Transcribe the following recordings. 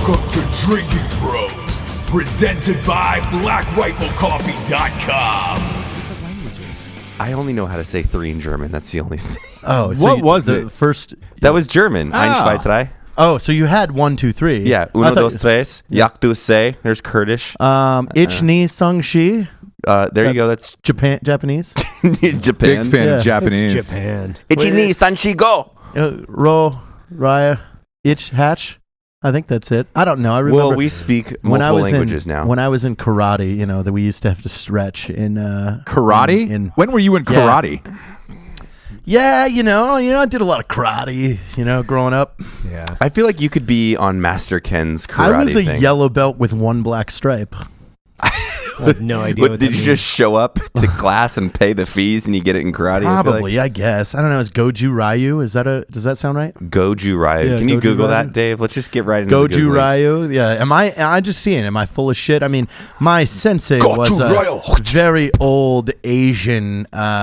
Welcome to Drinking Bros, presented by BlackRifleCoffee.com. I only know how to say 3 in German. That's the only thing. Oh, What was it? First. That was German. Ein, zwei, drei. Oh, so you had 1, 2, 3. Yeah. Uno, dos, tres. Jak du say. There's Kurdish. Ich ni sung shi. There you go. That's Japanese. Japan. Big fan Yeah. of Japanese. It's Japan. Ichi ni sanshi go. Ro, Raya, Ich, Hatch. I think that's it. I don't know. I remember Well, we speak when I multiple was languages in, now. When I was in karate, you know, that we used to have to stretch in Karate? When were you in karate? Yeah, you know, I did a lot of karate, growing up. Yeah. I feel like you could be on Master Ken's karate I was a thing. yellow belt with 1 black stripe. I have no idea what Did that you means. just show up to class and pay the fees and you get it in karate? I feel Probably, I guess. I don't know. Is Goju Ryu? Does that sound right? Goju Ryu. Yeah, Can you Goju Google Ryu. that, Dave? Let's just get right into the Goju Googlings. Ryu. Yeah. I just seeing? Am I full of shit? I mean, my sensei Goju was a Ryu. very old Asian,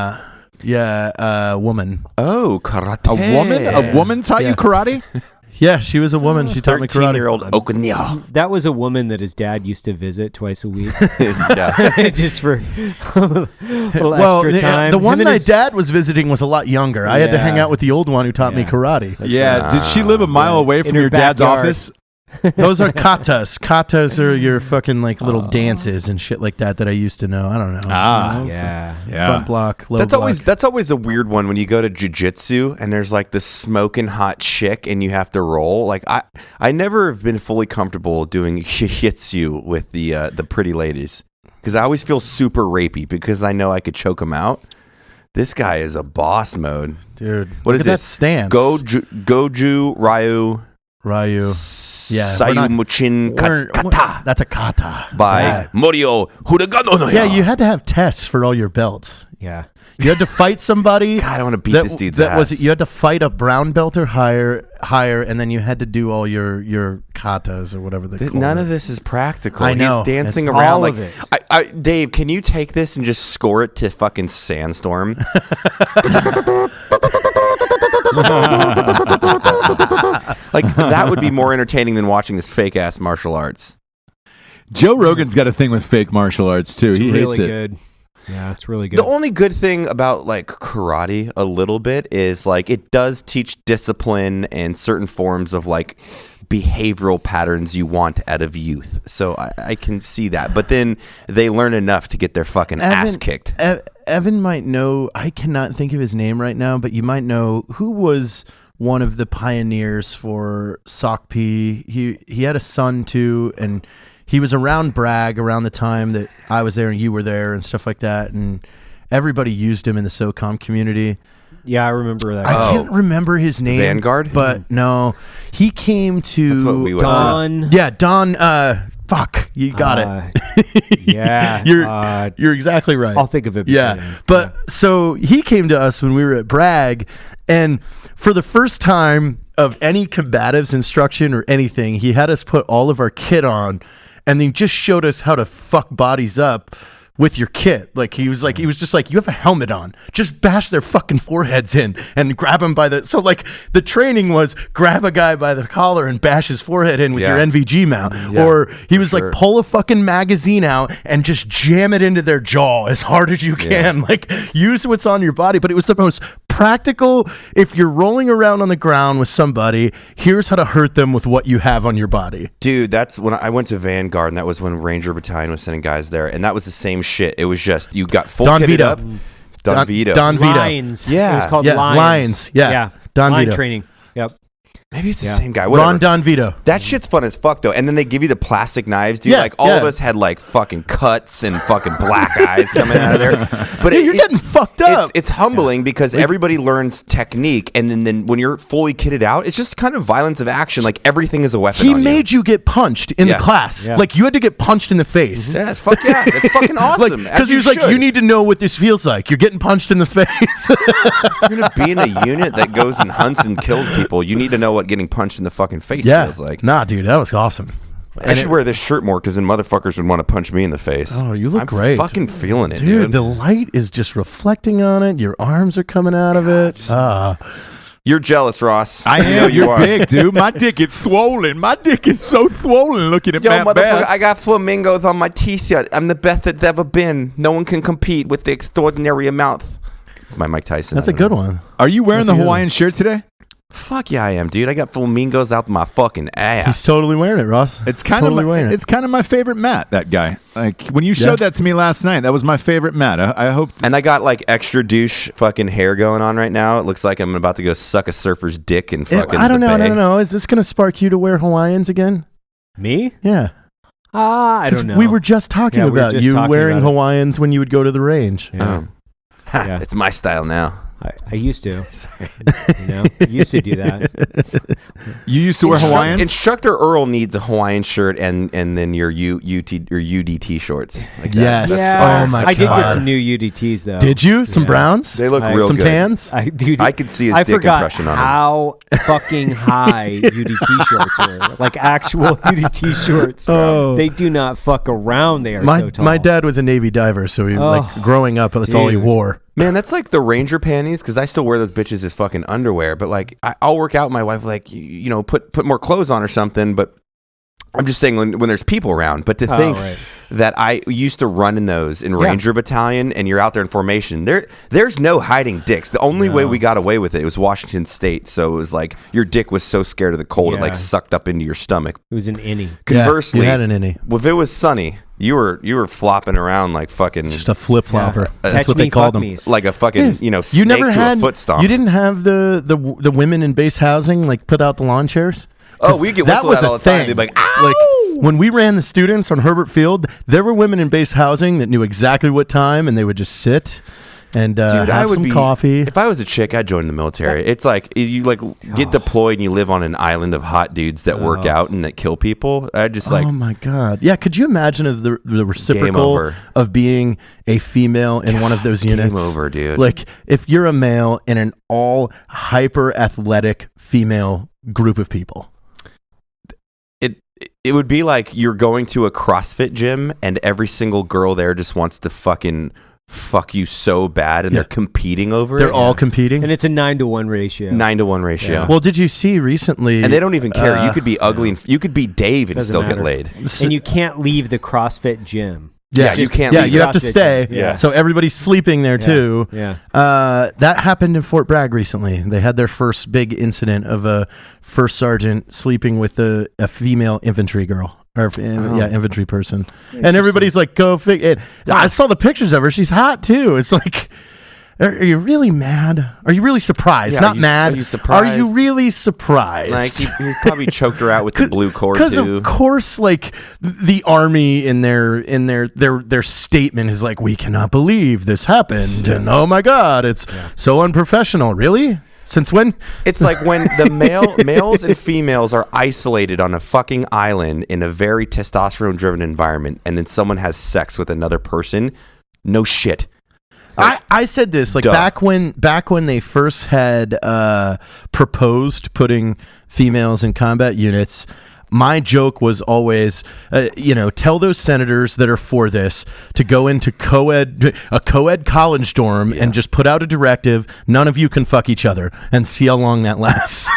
woman. Oh, karate. A woman taught you karate? Yeah, she was a woman. She taught me karate. 13-year-old Okunya. That was a woman that his dad used to visit twice a week, Yeah. just for a little Well, extra time. the one Him and my his- dad was visiting was a lot younger. I had to Yeah. hang out with the old one who taught me Yeah. karate. Yeah. Did she live a mile away In from her your dad's backyard. office? Those are katas. Katas are your fucking little dances and shit like that I used to know. I don't know. Ah. You know, Yeah. Yeah. Front block, low That's block. always a weird one when you go to jiu-jitsu and there's like this smoking hot chick and you have to roll. Like I never have been fully comfortable doing jiu-jitsu with the pretty ladies because I always feel super rapey because I know I could choke them out. This guy is a boss mode. Dude. What look is at this? that stance? Goju Ryu. Ryu. Yeah, Sayumuchin Kata That's a kata. by Yeah. Morio Huragano no Yeah, you had to have tests for all your belts. Yeah. You had to fight somebody. God, I want to beat that, this dude's that ass. was you had to fight a brown belt or higher, and then you had to do all your katas or whatever they call None it. of this is practical. I know. He's dancing It's around all like of it. Dave, can you take this and just score it to fucking Sandstorm? Like that would be more entertaining than watching this fake ass martial arts. Joe Rogan's got a thing with fake martial arts, too. It's He really hates it. good. Yeah, it's really good. The only good thing about like karate a little bit is like it does teach discipline and certain forms of like behavioral patterns you want out of youth. So I can see that. But then they learn enough to get their fucking ass kicked. Evan might know. I cannot think of his name right now, but you might know who was one of the pioneers for Sokpi. He had a son too, and he was around Bragg around the time that I was there and you were there and stuff like that, and everybody used him in the SOCOM community. Yeah, I remember that. I can't remember his name. Vanguard? But no, he came to That's what we would Don. Yeah, Don. Fuck, you got it. Yeah. You're exactly right. I'll think of it. Yeah, before then. but so he came to us when we were at Bragg, and for the first time of any combatives instruction or anything, he had us put all of our kit on, and then just showed us how to fuck bodies up with your kit. Like he was just like, you have a helmet on, just bash their fucking foreheads in and grab them by the. So like the training was grab a guy by the collar and bash his forehead in with Yeah. your NVG mount, Yeah, or he was sure. like pull a fucking magazine out and just jam it into their jaw as hard as you can. Like use what's on your body. But it was the most practical. If you're rolling around on the ground with somebody, here's how to hurt them with what you have on your body. Dude, that's when I went to Vanguard, and that was when Ranger Battalion was sending guys there, and that was the same shit. It was just you got full Don kitted Vito. up. Don Vito. Don Vito. Lines. Yeah. It was called Yeah, Lines. Lines. Yeah. Don Line Vito. training. Yep. Maybe it's the Yeah. same guy. Whatever. Ron Don Vito. That shit's fun as fuck though. And then they give you the plastic knives, dude. Yeah, Like all of yeah. us had like fucking cuts and fucking black eyes coming out of there. But Yeah, you're getting fucked up. It's humbling because everybody learns technique, and then when you're fully kitted out, it's just kind of violence of action. Like everything is a weapon. He on made you get punched in Yeah. the class. Yeah. Like you had to get punched in the face. you. Yes, fuck yeah. That's fucking awesome. Because he was like, you need to know what this feels like. You're getting punched in the face. You're gonna be in a unit that goes and hunts and kills people. You need to know what getting punched in the fucking face feels like. Nah, dude, that was awesome. I should wear this shirt more because then motherfuckers would want to punch me in the face. Oh, you look I'm great. Fucking feeling it, Dude, dude. the light is just reflecting on it. Your arms are coming out of it. You're jealous, Ross. I You know am. you You're are. big, dude. My dick is swollen. My dick is so swollen looking at Yo, Matt motherfucker, Bass. I got flamingos on my t-shirt. I'm the best that's ever been. No one can compete with the extraordinary amount. It's my Mike Tyson. That's I a don't good know. one. Are you wearing That's the a good Hawaiian shirt today? Fuck yeah, I am, dude. I got flamingos out my fucking ass. He's totally wearing it, Ross. It's kind totally of wearing it. it's kind of my favorite Matt. That guy. Like when you showed that to me last night, that was my favorite Matt. I hope. And I got like extra douche fucking hair going on right now. It looks like I'm about to go suck a surfer's dick in fucking I don't the know. bay. I don't know. Is this going to spark you to wear Hawaiians again? Me? Yeah. I 'Cause don't know. we were just talking Yeah, we were about just you talking wearing about it. Hawaiians when you would go to the range. Yeah. Ha, Yeah. It's my style now. I used to. Used to do that. You used to wear Hawaiians. Instructor Earl needs a Hawaiian shirt and then your UDT shorts. Like that. Yes. Yeah. Oh my I did get God. some new UDTs though. Did you? Some Yeah. browns? They look I- real Some good. tans? Dude, I could see his I dick forgot impression on him. how fucking high UDT shorts were. Like actual UDT shorts. Oh. They do not fuck around. They are so tall. My dad was a Navy diver, so he like growing up, that's all he dude. wore. Man, that's like the Ranger panties because I still wear those bitches as fucking underwear. But like, I'll work out with my wife, like you know, put more clothes on or something. But I'm just saying when there's people around. But to think right. that I used to run in those in Ranger Battalion, and you're out there in formation, there's no hiding dicks. The only way we got away with it was Washington State. So it was like your dick was so scared of the cold, it like Yeah. sucked up into your stomach. It was an innie. Conversely, you had an innie. well, if it was sunny, you were flopping around like fucking Just a flip flopper. That's Catch what me, they called fuck them. me's. like a fucking You snake never to had a foot stomp. You didn't have the women in base housing like put out the lawn chairs. Oh, we get whistled at all the time. They'd be like, "Ow!" Like when we ran the students on Herbert Field, there were women in base housing that knew exactly what time, and they would just sit and have some coffee. If I was a chick, I'd join the military. It's like you like get deployed and you live on an island of hot dudes that work out and that kill people. I just like oh my god! Yeah, could you imagine if the Game reciprocal over. of being a female in one of those units? over, dude. Like if you're a male in an all hyper athletic female group of people. it would be like you're going to a CrossFit gym and every single girl there just wants to fucking fuck you so bad and they're competing over They're it. all competing. And it's a 9-to-1 ratio. 9-to-1 ratio. Yeah. Well, did you see recently? And they don't even care. You could be ugly and you could be Dave and Doesn't still matter. get laid. And you can't leave the CrossFit gym. Yeah, you can't Yeah, leave you it. have to CrossFit stay. gym. Yeah. So everybody's sleeping there too. Yeah. That happened in Fort Bragg recently. They had their first big incident of a first sergeant sleeping with a female infantry girl. Or infantry person. And everybody's like, go fig. I saw the pictures of her. She's hot too. It's like, are you really mad? Are you really surprised? Yeah, Not are you- mad. are you surprised? Are you really surprised? Like he's probably choked her out with the blue cord Because too. of course, like the army in their statement is like, we cannot believe this happened, and oh my god, it's so unprofessional. Really? Since when? It's like when the males and females are isolated on a fucking island in a very testosterone-driven environment, and then someone has sex with another person. No shit. I said this like Duh. back when they first had proposed putting females in combat units. My joke was always, tell those senators that are for this to go into a co-ed college dorm and just put out a directive. None of you can fuck each other and see how long that lasts.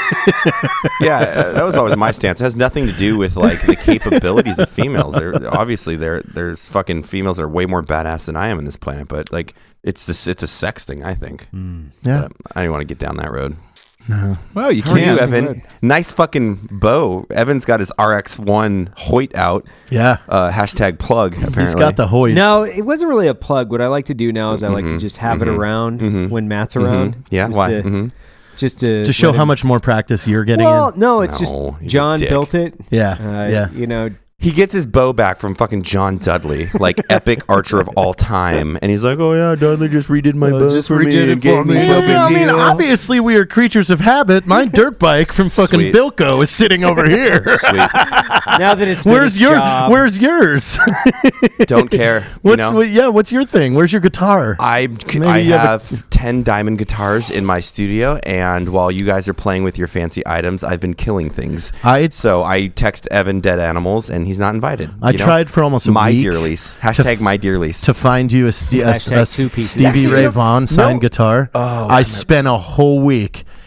Yeah, that was always my stance. It has nothing to do with like the capabilities of females. There's fucking females that are way more badass than I am in this planet, but like it's a sex thing, I think. Yeah. But I don't want to get down that road. Well, you How are you, can't. Evan? Nice fucking bow. Evan's got his RX-1 Hoyt out. Yeah. Hashtag plug, apparently. He's got the Hoyt. No, it wasn't really a plug. What I like to do now is I like to just have it around when Matt's around. Yeah, just why? To, just to To show let how him- much more practice you're getting Well, in. no, it's No, just he's a John dick. built it. Yeah, yeah. You know, He gets his bow back from fucking John Dudley, like epic archer of all time. And he's like, oh yeah, Dudley just redid my bow just for redid me it and gave for me me. fucking Yeah, I mean, deal." obviously we are creatures of habit. My dirt bike from fucking Sweet. Bilko is sitting over here. Sweet. now that it's done Where's its your job, Where's yours? Don't care. What's your thing? Where's your guitar? I Maybe you have 10 diamond guitars in my studio, and while you guys are playing with your fancy items, I've been killing things. So I text Evan dead animals, and he's not invited. I you know? tried for almost a my week dear lease. Hashtag my dear lease. to find you a Hashtag two pieces. Stevie Actually, Ray Vaughan signed no. guitar. I spent a whole week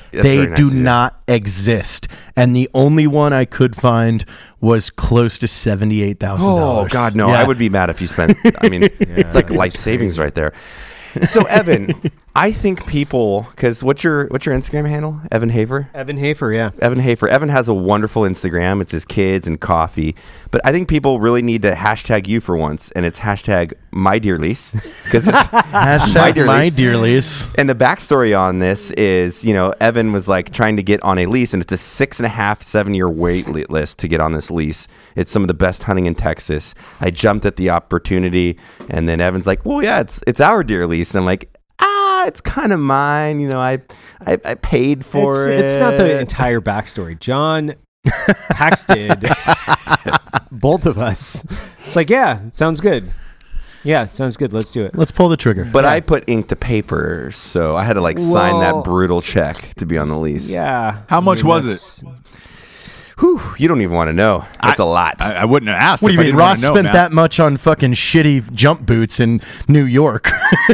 That's they very nice do of you. not exist. And the only one I could find was close to $78,000. Oh God, no! Yeah. I would be mad if you spent. I mean, it's like life savings right there. So Evan, I think people, because what's your Instagram handle? Evan Hafer. Evan Hafer, yeah. Evan Hafer. Evan has a wonderful Instagram. It's his kids and coffee. But I think people really need to hashtag you for once, and it's hashtag my dear lease because it's Hashtag my dear lease. And the backstory on this is, Evan was like trying to get on a lease, and it's a 6.5, 7-year wait list to get on this lease. It's some of the best hunting in Texas. I jumped at the opportunity, and then Evan's like, "Well, yeah, it's our deer lease," and I'm like, it's kind of mine. I paid for it. It's not the entire backstory. John texted both of us. It's like, yeah, it sounds good. Yeah, it sounds good. Let's do it. Let's pull the trigger. But I put ink to paper, so I had to sign that Well- brutal check to be on the lease. Yeah. How much was that's- Whew, you don't even want to know. That's a lot. I wouldn't have asked. What do you if I mean? didn't wanna Ross know, spent man. that much on fucking shitty jump boots in New York.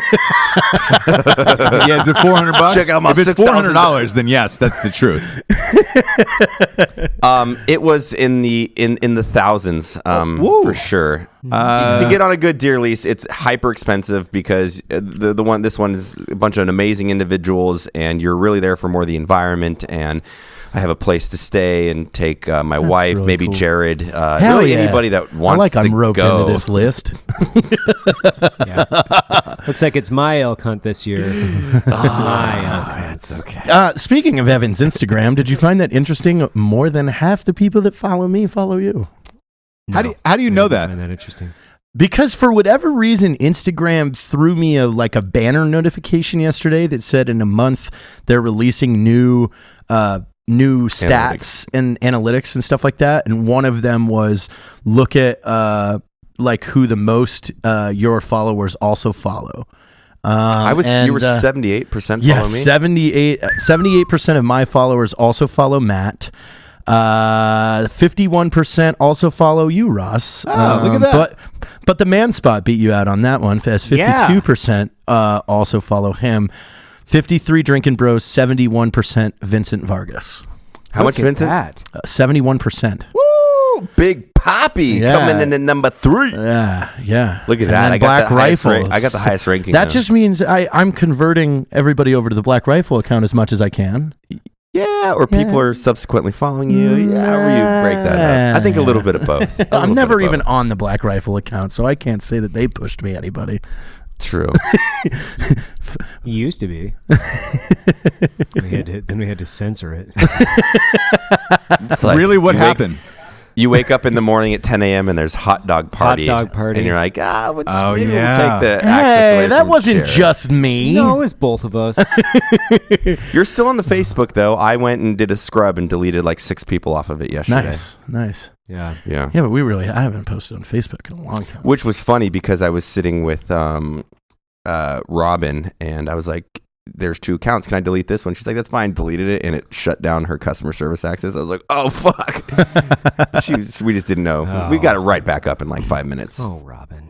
Yeah, is it $400? Check out my if it's $6,000. $400, then yes, that's the truth. It was in the thousands, for sure. To get on a good deer lease, it's hyper expensive because this one is a bunch of amazing individuals, and you're really there for more of the environment. And I have a place to stay and take my wife, really maybe cool. Jared, Hell really yeah. anybody that wants I like to I'm roped go. into this list. Yeah. Looks like it's my elk hunt this year. My elk hunt. That's okay. Speaking of Evan's Instagram, did you find that interesting? More than half the people that follow me follow you. How do you know I that? find that interesting. Because for whatever reason, Instagram threw me a banner notification yesterday that said in a month they're releasing new stats and analytics and stuff like that. And one of them was look at who the most your followers also follow. You were 78% follow Yeah, me. 78% of my followers also follow Matt. 51% also follow you, Ross. Oh, look at that. But the man spot beat you out on that one, as 52% also follow him. 53 Drinking Bros, 71% Vincent Vargas. How much, Look at Vincent? that. 71%. Woo! Big Poppy Yeah. coming in at number 3. Yeah. Look at And that. then I got Black the highest Rifle. I got the highest ranking. That now. just means I'm converting everybody over to the Black Rifle account as much as I can. Yeah, or people are subsequently following you. Yeah, however you break that up. I think a little bit of both. A I'm little never bit of even both. on the Black Rifle account, so I can't say that they pushed me anybody. True. You used to be. Then we had to censor it. It's like Really, what you wake- happened? You wake up in the morning at 10 a.m. and there's hot dog party. dog party. And you're like, maybe yeah. we'll take the access Hey, away that from wasn't Jared. just me. No, it was both of us. You're still on the Facebook, though. I went and did a scrub and deleted 6 people off of it yesterday. Nice. Yeah. Yeah. Yeah, but I haven't posted on Facebook in a long time. Which was funny because I was sitting with Robin and I was like, there's 2 accounts. Can I delete this one? She's like, that's fine. Deleted it and it shut down her customer service access. I was like, oh, fuck. We just didn't know. Oh. We got it right back up in 5 minutes. Oh, Robin.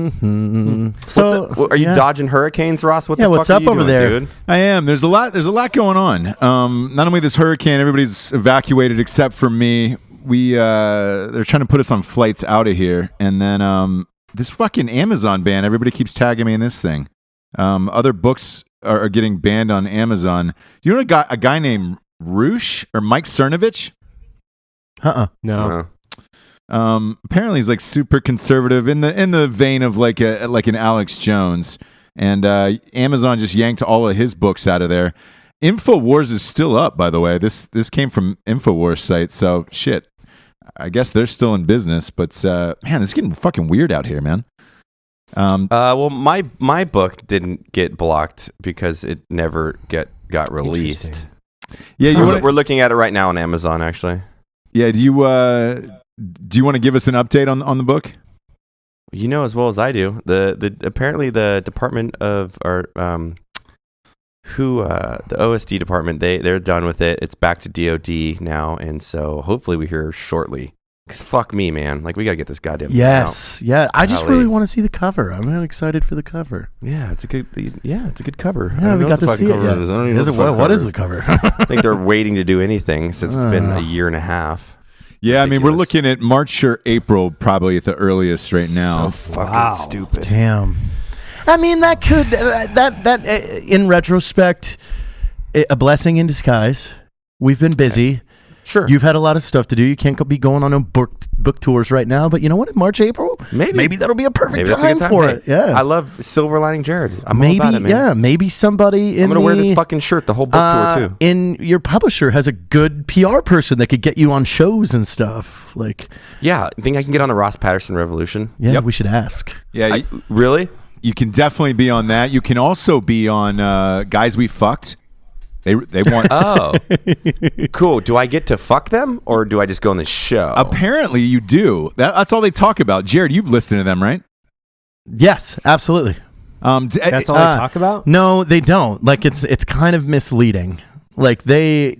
So Are you dodging hurricanes, Ross? What Yeah, the fuck what's are up you over doing, there? dude? I am. There's a lot going on. Not only this hurricane, everybody's evacuated except for me. They're trying to put us on flights out of here, and then this fucking Amazon ban. Everybody keeps tagging me in this thing. Other books are getting banned on Amazon. Do you know a guy named Roosh or Mike Cernovich? No. Apparently he's super conservative in the vein of like an Alex Jones, and Amazon just yanked all of his books out of there. InfoWars is still up, by the way. This came from InfoWars site, so shit. I guess they're still in business, but man, it's getting fucking weird out here, man. Well, my book didn't get blocked because it never got released. Yeah, We're looking at it right now on Amazon, actually. Yeah, do you want to give us an update on the book? You know as well as I do. The apparently the Department of the OSD department, they're done with it. It's back to DOD now, and so hopefully we hear shortly. 'Cause fuck me, man. Like we gotta get this goddamn. Yes, yeah. I just Golly. really want to see the cover. I'm really excited for the cover. Yeah, it's a good. Yeah, it's a good cover. I Yeah, don't we know got what the to see fucking it. cover is. I don't even know Is it, what the fuck what cover is the cover? I think they're waiting to do anything since it's been a year and a half. Yeah, I mean, we're Ridiculous. looking at March or April probably at the earliest right now. So fucking Wow. stupid. Damn. I mean, that could that in retrospect, a blessing in disguise. We've been busy. Sure. You've had a lot of stuff to do. You can't be going on no book tours right now. But you know what? In March, April, Maybe. that'll be a perfect Maybe that's a time, good time for Hey, it. Yeah. I love Silver Lining Jared. I'm maybe, all about it, man. yeah, maybe somebody in I'm gonna wear this the- fucking shirt the whole book tour too. in your publisher has a good PR person that could get you on shows and stuff. Like, Yeah, I think I can get on the Ross Patterson Revolution. yeah, Yep. we should ask. Yeah, Really? you can definitely be on that. You can also be on Guys We Fucked. They want. Oh, cool. Do I get to fuck them or do I just go on the show? Apparently, you do. That's all they talk about. Jared, you've listened to them, right? Yes, absolutely. That's all they talk about? No, they don't. Like it's kind of misleading. Like they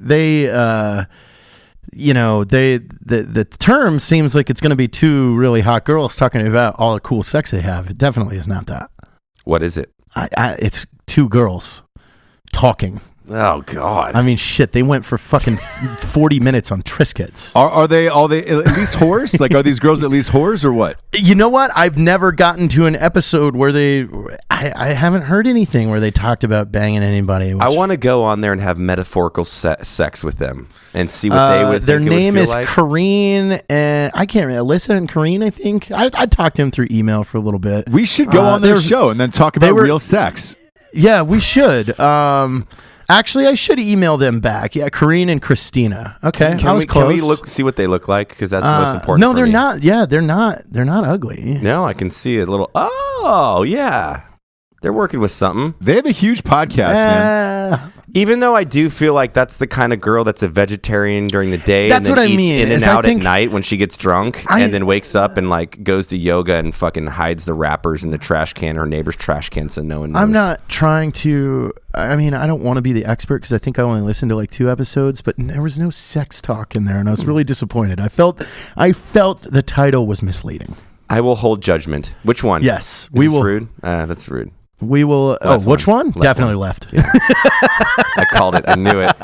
you know, the term seems like it's going to be two really hot girls talking about all the cool sex they have. It definitely is not that. What is it? It's two girls talking. Oh God. I mean, shit, they went for fucking 40 minutes on Triscuits. Are they at least whores? Like, are these girls at least whores or what? You know what? I've never gotten to an episode where I haven't heard anything where they talked about banging anybody. I want to go on there and have metaphorical sex with them and see what they would. Their think it would name feel is like. Kareen, and I can't remember. Alyssa and Kareen, I think. I talked to him through email for a little bit. We should go on their show and then talk about were- real sex. Yeah, we should. Actually, I should email them back. Yeah, Kareen and Christina. Okay, I Can was we, close. can we see what they look like? Because that's the most important. No, for they're me. not. Yeah, they're not. They're not ugly. No, I can see a little. Oh yeah, they're working with something. They have a huge podcast, man. Even though I do feel like that's the kind of girl that's a vegetarian during the day, That's and then what I eats mean, in and is I out think- at night when she gets drunk, and then wakes up and like goes to yoga and fucking hides the wrappers in the trash can, her neighbor's trash can, so no one knows. I'm not trying to. I mean, I don't want to be the expert because I think I only listened to like 2 episodes, but there was no sex talk in there, and I was really disappointed. I felt the title was misleading. I will hold judgment. Which one? Yes, Is we this will. Rude. That's rude. We will. Left which one. one? Left Definitely one. left. I called it. I knew it.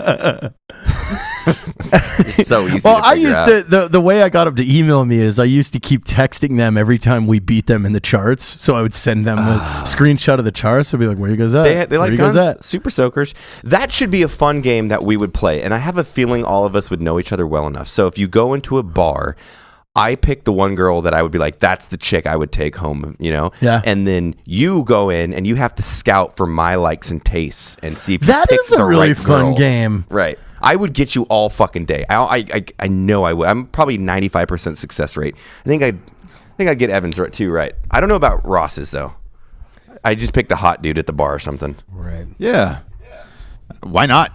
It's so easy. Well, to I figure used out. the way I got them to email me is I used to keep texting them every time we beat them in the charts. So I would send them a screenshot of the charts. I'd be like, "Where you guys at? They Where like you guys guns, at?" super soakers. That should be a fun game that we would play, and I have a feeling all of us would know each other well enough. So if you go into a bar, I pick the one girl that I would be like, that's the chick I would take home, you know? Yeah. And then you go in and you have to scout for my likes and tastes and see if you That pick is a the really right fun girl. game. Right. I would get you all fucking day. I know I would. I'm probably 95% success rate. I think I'd get Evans too right. I don't know about Ross's though. I just picked a hot dude at the bar or something. Right. Yeah. Why not?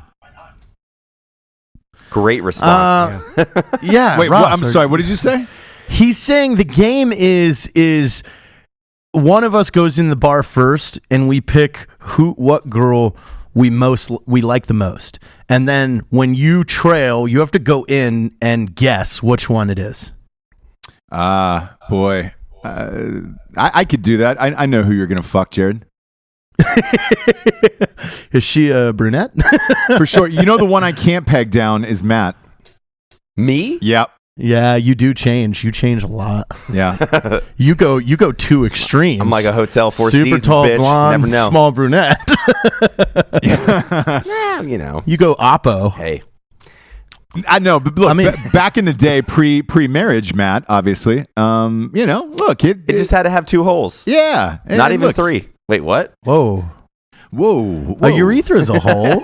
Great response. Yeah. Wait, Ross, I'm sorry. What did you say? He's saying the game is one of us goes in the bar first and we pick what girl we like the most. And then when you trail, you have to go in and guess which one it is. Boy. I could do that. I know who you're going to fuck, Jared. Is she a brunette? For sure. You know the one I can't peg down is Matt. Me? Yep. Yeah, you do change. You change a lot. Yeah. You go two extremes. I'm like a Hotel Four super Seasons tall bitch. blonde, Never know. small brunette. Yeah, you know. You go oppo. Hey, I know, but look, I mean- back in the day, pre-marriage, Matt, obviously, look, it it just had to have 2 holes. yeah. Not And even look, 3. Wait, what? Whoa. Whoa. A urethra is a hole.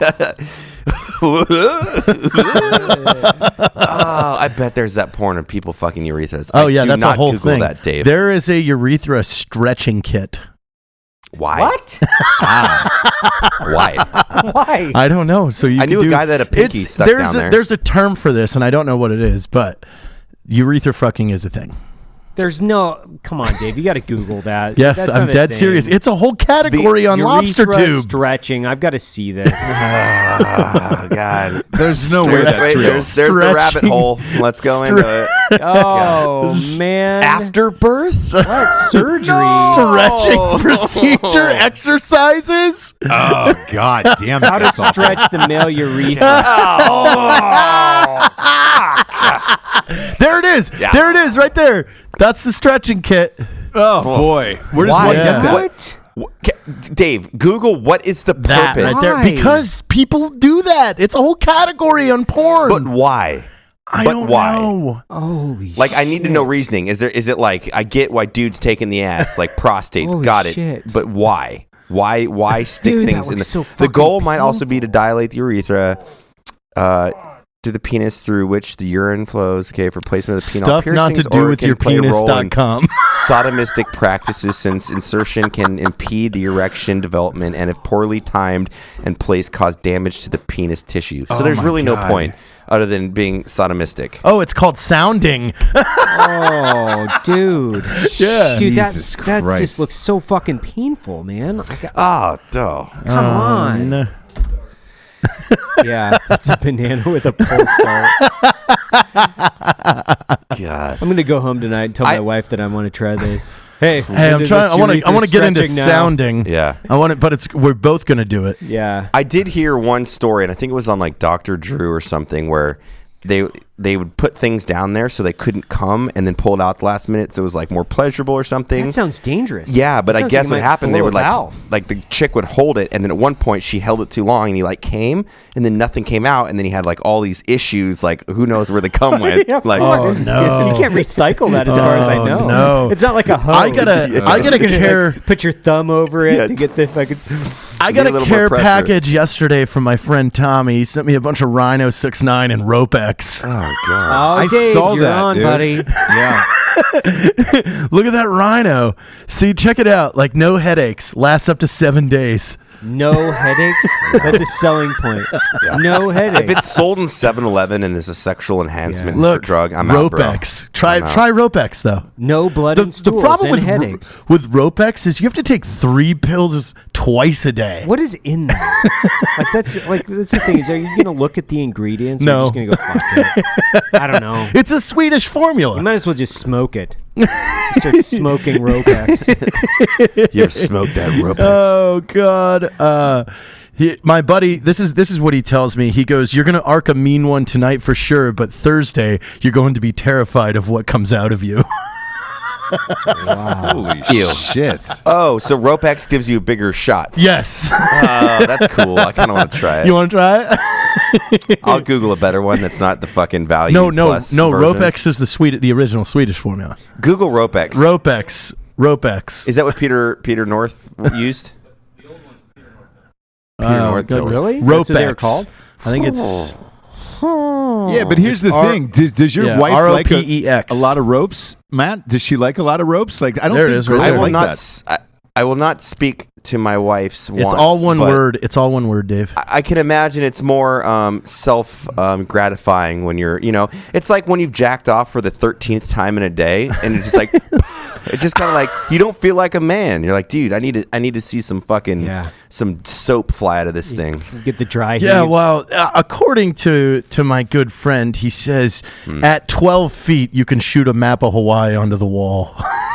Oh, I bet there's that porn of people fucking urethras. Oh I yeah, do that's not a whole Google thing. that, Dave. There is a urethra stretching kit. Why? What? Why? Why? I don't know. So you I could knew a do- guy that had a pinky it's- stuck there's down a, there. There's a term for this, and I don't know what it is, but urethra fucking is a thing. There's no. Come on, Dave. You got to Google that. Yes, That's I'm not a dead thing. serious. It's a whole category on lobster Urethra tube. stretching. I've got to see this. Oh God. There's no way that's real. There's the rabbit Stretching. hole. Let's go into it. Oh man. After birth? what surgery? Stretching procedure exercises. Oh God, damn! How to that's awful. stretch the male urethra? There it is. Yeah. There it is, right there. That's the stretching kit. Oh boy, where does Why? one get that? What? Dave, Google what is the That purpose? right there. Why? Because people do that. It's a whole category on porn. But why? I but don't why? know. Holy Like, I need to know shit. reasoning. Is it like, I get why dudes taking the ass, like prostates, Holy got it. shit. But why? Why stick Dude, that things in looks the so The fucking goal might also be to painful. dilate the urethra to the penis through which the urine flows, okay, for placement of the penile Stuff not to piercings, do or it with can your play a role in penis.com. sodomistic practices, since insertion can impede the erection development and, if poorly timed and placed, cause damage to the penis tissue. So Oh there's my really no God. point other than being sodomistic. Oh, it's called sounding. Oh, dude. Yeah. Dude, Jesus that Christ. just looks so fucking painful, man. Oh, duh. Come on. No. Yeah, that's a banana with a pull start. God. I'm gonna go home tonight and tell my wife that I want to try this. Hey, Hey, I'm trying. I want to get into sounding. Yeah. I want it, but we're both gonna do it. Yeah. I did hear one story, and I think it was on like Dr. Drew or something, where they would put things down there so they couldn't come, and then pull it out at the last minute, so it was like more pleasurable or something. That sounds dangerous. Yeah, but That I sounds guess like what it might happened, they blow would a valve. like the chick would hold it, and then at one point she held it too long, and he like came, and then nothing came out, and then he had like all these issues, like who knows where the cum went. Yeah, of like, course. no. You can't recycle that as far as I Oh, know. no. It's not like a hose. I gotta You're gonna, care. like, put your thumb over it Yeah. to get the fucking. I Need got a a little more care pressure. package yesterday from my friend Tommy. He sent me a bunch of Rhino 6.9 and Ropex. oh god. Oh, I Dave, saw you're that, on, dude. buddy. Yeah. Look at that Rhino. See, check it out. Like no headaches. Lasts up to 7 days. No headaches. That's a selling point. No headaches. If it's sold in 7-Eleven and is a sexual enhancement Look, drug, I'm out, bro. Ropex. Try I'm out. Ropex though. no blood and The stools problem and with headaches. with Ropex is you have to take 3 pills twice a day. What is in that? that's the thing. Is, are you gonna look at the ingredients? Or No. You're just gonna go fuck it. I don't know. It's a Swedish You formula. might as well just smoke it. Start smoking Ropex. You ever smoked that Ropex? Oh God. My buddy, this is what he tells me. He goes, "You're gonna arc a mean one tonight for sure, but Thursday you're going to be terrified of what comes out of you." Holy Ew. shit. Oh, so Ropex gives you bigger shots. Yes. Oh, that's cool. I kind of want to try it. You want to try it? I'll Google a better one that's not the fucking value. No. plus version. Ropex is the original Swedish formula. Google Ropex. Ropex. Is that what Peter North used? Peter North good. pills. Really? Ropex. That's what they were called? I think it's Yeah, but here's the R- thing. Does your yeah, wife like ROPEX. a lot of ropes, Matt? Does she like a lot of ropes? Like, I don't There it think is, right girls there. I will like not. that. I will not speak to my wife's. It's wants, all one but word. It's all one word, Dave. I can imagine it's more self gratifying when you're, it's like when you've jacked off for the 13th time in a day, and it's just like, it's just kind of like you don't feel like a man. You're like, dude, I need to see some fucking some soap fly out of this thing. Get the dry Yeah, heaves. well, according to my good friend, he says at 12 feet you can shoot a map of Hawaii onto the wall.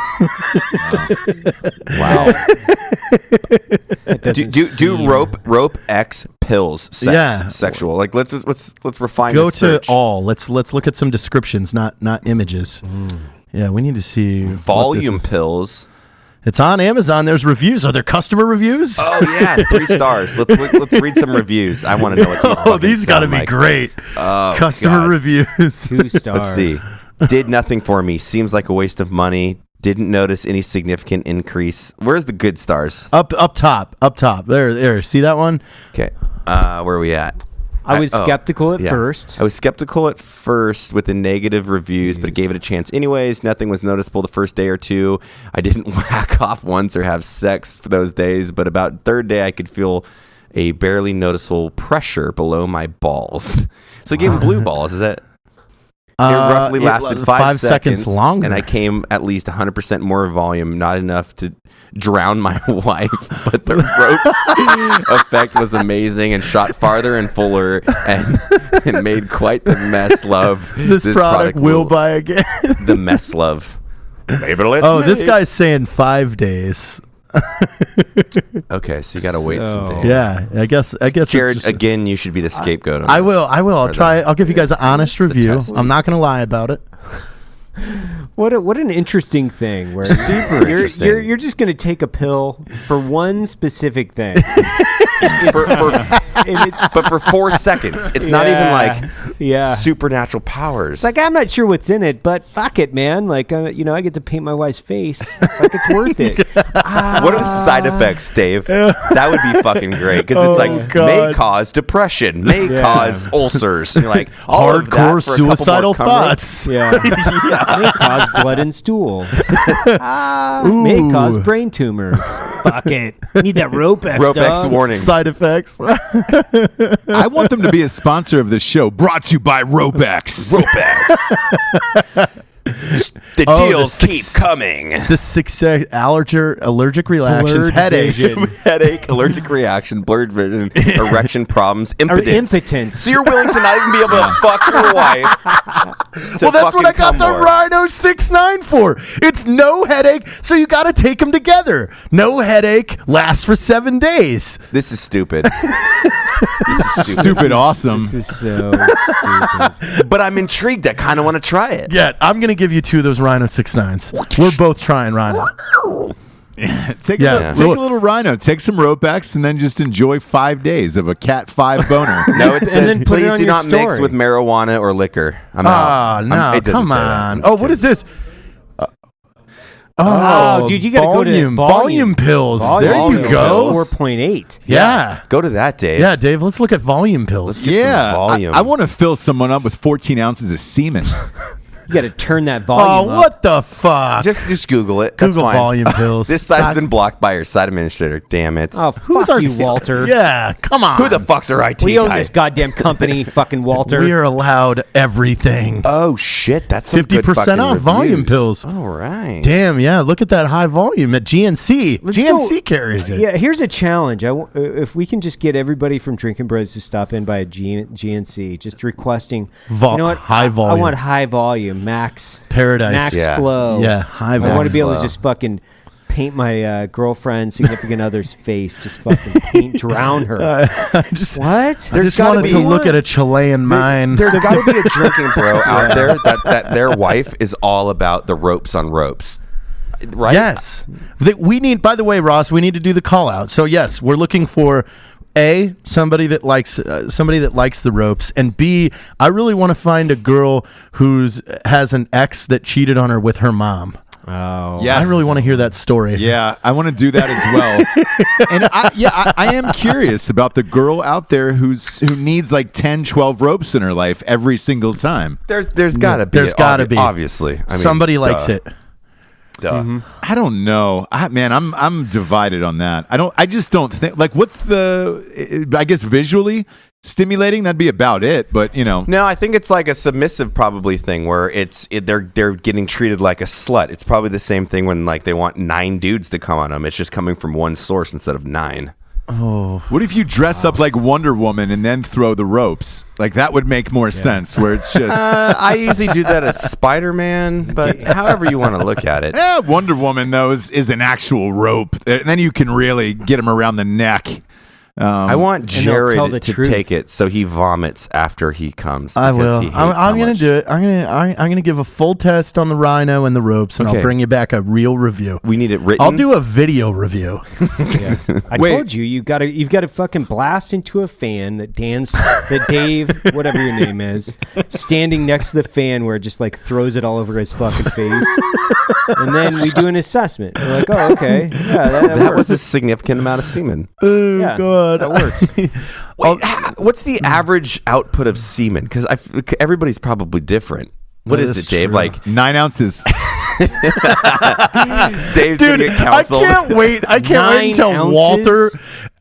Wow. That doesn't do seem- rope X pills sex Yeah. sexual, like let's refine Go this to search. all. Let's look at some descriptions, not images. Yeah, we need to see what this Volume is. pills. It's on Amazon. There's reviews. Are there customer reviews? Oh yeah, 3 stars. Let's read some reviews. I want to know what these. Oh, fucking these got to sound be like. great. Oh, Customer God. reviews. 2 stars. Let's see. Did nothing for me. Seems like a waste of money. Didn't notice any significant increase. Where's the good stars? Up top. There. See that one? Okay. Where are we at? I was skeptical at yeah. first. I was skeptical at first with the negative reviews, but gave it a chance anyways. Nothing was noticeable the first day or 2. I didn't whack off once or have sex for those days, but about 3rd day I could feel a barely noticeable pressure below my balls. So I gave him blue balls. Is that? roughly it lasted was 5 seconds longer. and I came at least 100% more volume, not enough to drown my wife, but the ropes effect was amazing and shot farther and fuller and made quite the mess love. This product will buy again. The mess love. Oh, this guy's saying 5 days. Okay, so you got to wait some So- days. Yeah, I guess. It's Jared, just- again, you should be the scapegoat. On I this. will. I'll try. I'll give you guys an honest review. test. I'm not going to lie about it. What an interesting thing. Where Super you're, interesting. You're just going to take a pill for one specific thing. But for 4 seconds, it's not even like supernatural powers. It's like, I'm not sure what's in it, but fuck it, man. Like, I get to paint my wife's face. Like, it's worth it. What are the side effects, Dave? That would be fucking great because it's like may cause depression, may cause ulcers, and you're like all of that Hardcore for a couple more suicidal cum thoughts. Yeah. May cause blood and stool. May cause brain tumors. Fuck it. Need that Ropex, Ropex dog. warning. Side effects. I want them to be a sponsor of this show, brought to you by Ropex. Ropex. The Oh, deals the keep six- coming. The success allergic reactions, Blurred headache. vision. Headache, allergic reaction, blurred vision, erection problems, Or impotence. impotence. So you're willing to not even be able to fuck your wife. Well, that's what I got the Rhino 6.9 for. It's no headache, so you got to take them together. No headache lasts for 7 days. This is stupid. Stupid awesome. This is so stupid. But I'm intrigued. I kind of want to try it. Yeah, I'm gonna give you 2 of those Rhino 6.9s. We're both trying Rhino. Take, Yeah. a little Rhino, take some Ropex, and then just enjoy 5 days of a Cat 5 boner. No, it says then put it please on do your not mix story. with marijuana or liquor. I'm Ah, out. no, It doesn't come say that. on. I'm Oh, just what is kidding. this? Oh, dude, you gotta go to volume pills. There Volume you pills, go. 4.8. Yeah. Go to that, Dave. Yeah, Dave, let's look at volume pills. Get some Yeah, volume. I want to fill someone up with 14 ounces of semen. You got to turn that Oh, volume up. what the fuck? Just Google it. That's Google fine. volume pills. This site's been blocked by your site administrator. Damn it. Oh, Who's fuck our you, Walter? Yeah, come on. Who the fuck's our IT We own guy? this goddamn company, fucking Walter. We are allowed everything. Oh shit, that's some 50% good fucking off volume reviews. pills. All right. Damn, yeah, look at that high volume at GNC. Let's GNC go- carries it. Yeah, here's a challenge. If we can just get everybody from Drinking Bros to stop in by a GNC, just requesting you know what? High I volume. want high volume, max Paradise. max Yeah. flow. Yeah, high I want to volume. be able to Flow. just fucking paint my girlfriend, significant other's face, just fucking drown her. I just, What? I There's just gotta wanted be- to look at a Chilean mine. There's got to be a drinking bro out there that their wife is all about the ropes on ropes. Right? Yes. We need, by the way, Ross, we need to do the call out. So, yes, we're looking for somebody that likes the ropes, and B, I really want to find a girl who's has an ex that cheated on her with her mom. Oh, Yes. I really want to hear that story. Yeah, I want to do that as well. And I am curious about the girl out there who needs like 10, 12 ropes in her life every single time. There's got to be. There's gotta be. Obviously. I mean, Somebody likes duh. it. Duh. I don't know. I'm divided on that. I just don't think like what's the I guess visually stimulating, that'd be about it, but you know. No, I think it's like a submissive probably thing where they're getting treated like a slut. It's probably the same thing when like they want 9 dudes to come on them. It's just coming from one source instead of 9. What if you dress up like Wonder Woman and then throw the ropes? Like that would make more sense where it's just I usually do that as Spider-Man, but however you want to look at it. Wonder Woman though is an actual rope. And then you can really get him around the neck. I want And they'll tell Jared the to truth. take it so he vomits after he comes. I because will. he hates I'm how going to much- do it. I'm going to give a full test on the Rhino and the ropes, and Okay. I'll bring you back a real review. We need it written. I'll do a video review. I Wait. told you you've got to fucking blast into a fan that Dave, whatever your name is, standing next to the fan where it just like throws it all over his fucking face, and then we do an assessment. We're like, oh, okay, yeah, that That works. was a significant amount of semen. Oh, Yeah, God. that works. Wait, what's the average output of semen? Because everybody's probably different. What That is is it, Dave? true. Like 9 ounces. Dave's gonna Dude, get I counseled. can't wait. I can't 9 wait until ounces? Walter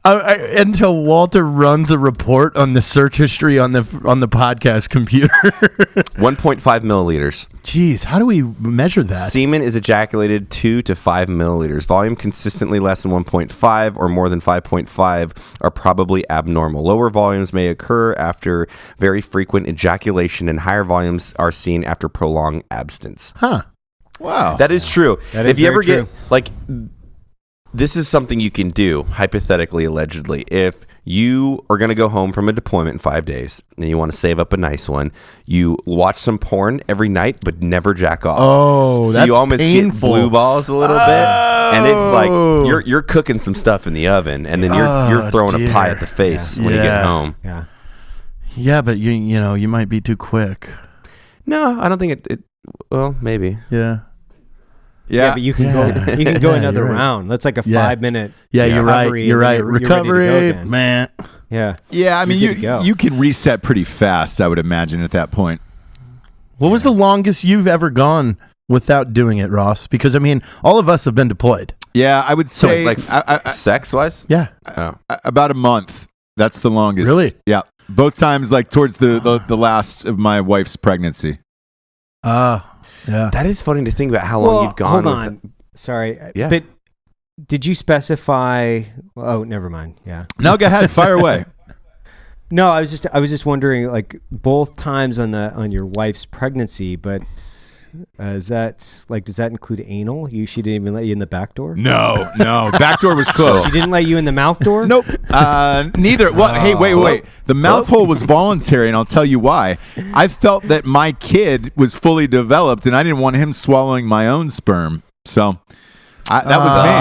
Until Walter runs a report on the search history on the podcast computer. 1.5 milliliters. Jeez, how do we measure that? Semen is ejaculated 2 to 5 milliliters. Volume consistently less than 1.5 or more than 5.5 are probably abnormal. Lower volumes may occur after very frequent ejaculation, and higher volumes are seen after prolonged abstinence. Huh. Wow. That is true. That is if you ever very get like, this is something you can do, hypothetically, allegedly. If you are going to go home from a deployment in 5 days and you want to save up a nice one, you watch some porn every night, but never jack off. Oh, so that's you almost painful. get blue balls a little bit, and it's like you're cooking some stuff in the oven, and then you're throwing a pie dear. at the face when you get home. Yeah. Yeah, but you might be too quick. No, I don't think it well, maybe. Yeah. Yeah, but you can go Yeah, another you're right. round. That's like a Yeah. 5 minute. Yeah, you're right. recovery, You're and right. then you're ready to go Recovery, again. man. Yeah. Yeah, I mean, You're good to go. you can reset pretty fast, I would imagine, at that point. What was the longest you've ever gone without doing it, Ross? Because I mean, all of us have been deployed. Yeah, I would So say like sex wise, Yeah. about a month. That's the longest. Really? Yeah. Both times, like towards the last of my wife's pregnancy. Yeah. that is funny to think about how long you've gone. Hold on. Sorry. Yeah. But did you specify? Oh, never mind. Yeah. No, go ahead, fire away. No, I was just wondering, like, both times on your wife's pregnancy, but is that like, does that include anal? She didn't even let you in the back door. No, back door was She closed. didn't let you in the mouth door. Nope. Neither. Well, hey, wait. The mouth hole was voluntary, and I'll tell you why. I felt that my kid was fully developed, and I didn't want him swallowing my own sperm. So that was me.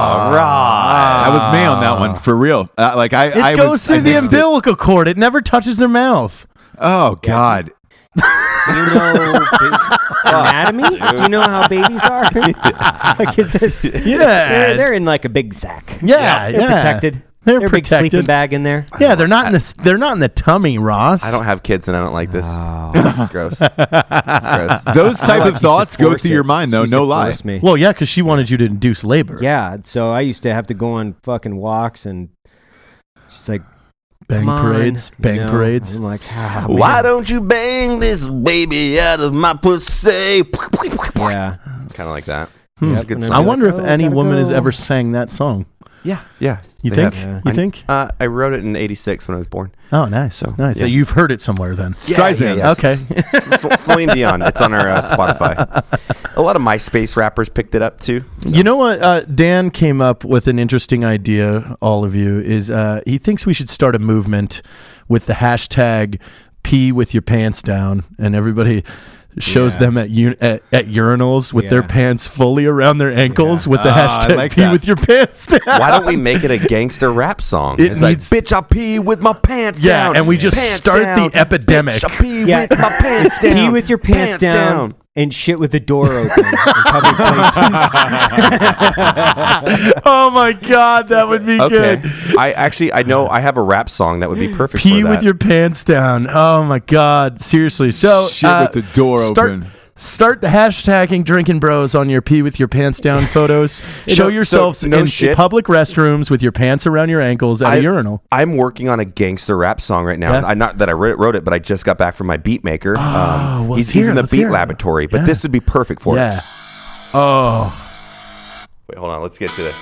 That was me on that one, for real. It goes through the umbilical cord. It never touches their mouth. Oh, God. Do you know anatomy? Do you know how babies are? Like, is this? Yeah, they're in like a big sack. Yeah, They're protected. They're a big protected. sleeping bag in there. Yeah, they're not in the. They're not in the tummy, Ross. I don't have kids and I don't like this. Oh. It's gross. It's gross. Those type Like, of used to thoughts go force through it. your mind, though. She used No to lie. force me. Well, yeah, because she wanted you to induce labor. Yeah, so I used to have to go on fucking walks, and she's like, Bang "Come on," parades. you Bang know? parades. I'm like, Why man. don't you bang this baby out of my pussy? Yeah. Kind of like that. Yep, It's a good and song. I I'd be wonder like, if "Oh, any gotta woman has go." ever sang that song. Yeah. You They think? have. Yeah. You think? I wrote it in '86 when I was born. Oh, nice. So, Nice. So yeah. you've heard it somewhere then. Streisand. Okay. Celine Dion. It's on our Spotify. A lot of MySpace rappers picked it up too. You know what? Dan came up with an interesting idea. All of you is he thinks we should start a movement with the hashtag "pee with your pants down," and everybody shows Yeah. them at urinals with their Yeah. pants fully around their ankles with the I hashtag like "pee that. with your pants down." Why don't we make it a gangster rap song? It It's like, needs- bitch, I pee with my pants Yeah, down. and we just Pants start down. the epidemic. Bitch, I pee Yeah. with my pants down. Pee with your pants down, and shit with the door open in public places. Oh my God, that would be Okay. good. I know I have a rap song that would be perfect Pee for that. with your pants down. Oh my God, seriously. So Shit with the door open. Start the hashtagging Drinking Bros on your pee with your pants down photos. Show yourselves no in shit. public restrooms with your pants around your ankles at a urinal. I'm working on a gangster rap song right now. Yeah. I not that I wrote it, but I just got back from my beat maker. well, he's hear in it, the let's beat hear it. laboratory, but Yeah. this would be perfect for it. Yeah. Oh. Wait, hold on. Let's get to the.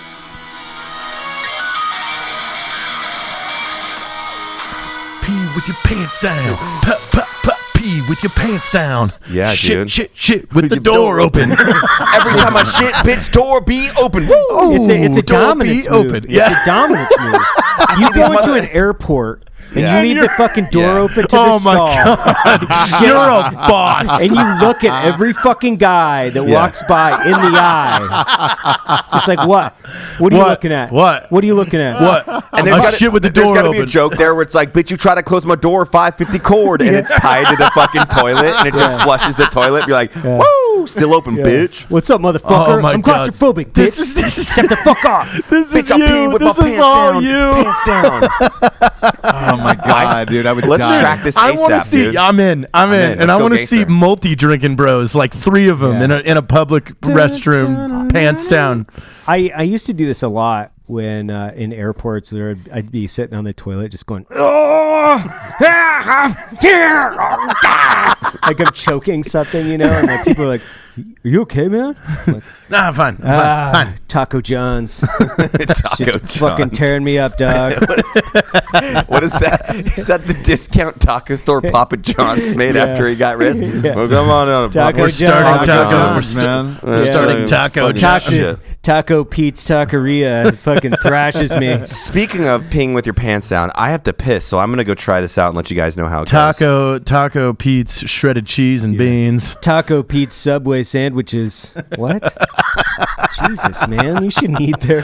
Pee with your pants down. Pee with your pants down. Yeah, shit, dude. Shit with the door open. Every time I shit, bitch, door be open. Woo! It's a door dominance be move. open. It's Yeah. a dominance move. see You these go into mother- an airport and Yeah. you leave the fucking door Yeah. open to Oh the my stall. God. You're a boss. And you look at every fucking guy that Yeah. walks by in the eye. Just like, what? What are you What? looking at? What? What are you looking at? What? And I gotta- shit with the there's door gotta be a open. joke there where it's like, bitch, you try to close my door, 550 cord, and it's tied to the fucking toilet, and it just flushes the toilet. You're like, woo, still open, bitch. What's up, motherfucker? Oh my I'm God. claustrophobic, bitch. This is Step the fuck off. This is Bitch, I pee you. with This my is pants all down. you. Pants down. Oh my God, dude, I would Let's die. track this I want to ASAP, see. dude. I'm in, in. and Let's I go want to see gangster. multi-drinking bros, like 3 of them Yeah. in a public restroom, pants down. I used to do this a lot when in airports where I'd be sitting on the toilet just going, oh, like I'm choking something, you know, and like people are like, "Are you okay, man?" I'm like, Nah, I'm fine. I'm fine. Taco John's, Taco shit's fucking John's. tearing me up, dog. What is that? Is that the discount taco store Papa John's made after he got rest? Well, come on out. Taco We're starting John's. taco. John's, We're man. starting taco. Fucking John's. shit. Taco Pete's Taqueria fucking thrashes me. Speaking of peeing with your pants down, I have to piss, so I'm gonna go try this out and let you guys know how it goes. Taco Pete's shredded cheese and beans. Taco Pete's Subway sandwiches. What? Jesus, man, you shouldn't eat there.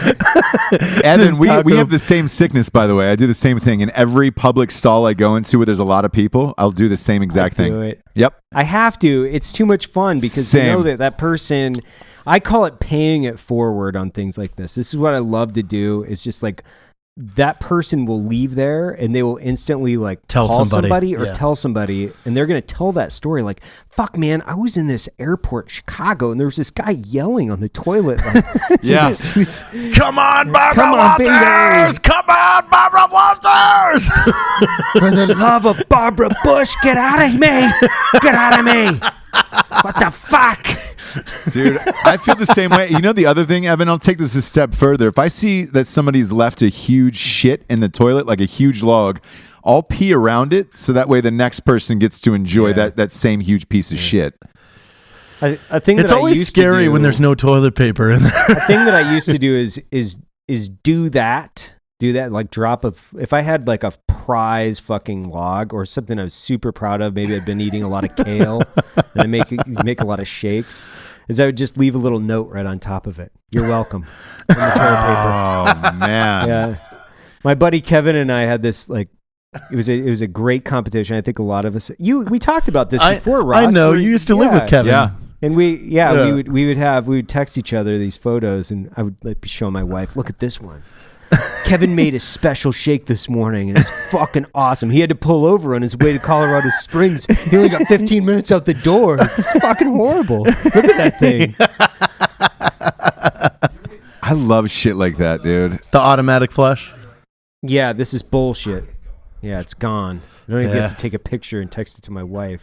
Evan, we Taco- have the same sickness, by the way. I do the same thing. In every public stall I go into where there's a lot of people, I'll do the same exact Do thing. it. Yep. I have to. It's too much fun because you know Same. that person. I call it paying it forward on things like this. This is what I love to do. Is just like that person will leave there and they will instantly like Tell call somebody. or Yeah. tell somebody, and they're gonna tell that story. Like, fuck, man, I was in this airport, Chicago, and there was this guy yelling on the toilet. Like, Yeah. he was- Come on, Barbara Come on, baby. Walters! Come on, Barbara Walters! for the love of Barbara Bush, get out of me! Get out of me! What the fuck? Dude, I feel the same way. You know the other thing, Evan, I'll take this a step further. If I see that somebody's left a huge shit in the toilet, like a huge log, I'll pee around it so that way the next person gets to enjoy that same huge piece of shit. I think It's that I always used to scary when do- there's no toilet paper in there. A thing that I used to do is do that like drop if I had like a prize fucking log or something I was super proud of, maybe I'd been eating a lot of kale and I make a lot of shakes, is I would just leave a little note right on top of it. You're welcome. On the toilet paper. Oh, man. Yeah. My buddy Kevin and I had this like it was a great competition. I think a lot of us we talked about this before, Ross. I know. We're- You used to live yeah. with Kevin. Yeah. And we would text each other these photos, and I would like be showing my wife, look at this one. Kevin made a special shake this morning, and it's fucking awesome. He had to pull over on his way to Colorado Springs. He only got 15 minutes out the door. It's fucking horrible. Look at that thing. I love shit like that, dude. The automatic flush. Yeah, this is bullshit. Yeah, it's gone. I don't even Yeah. get to take a picture and text it to my wife.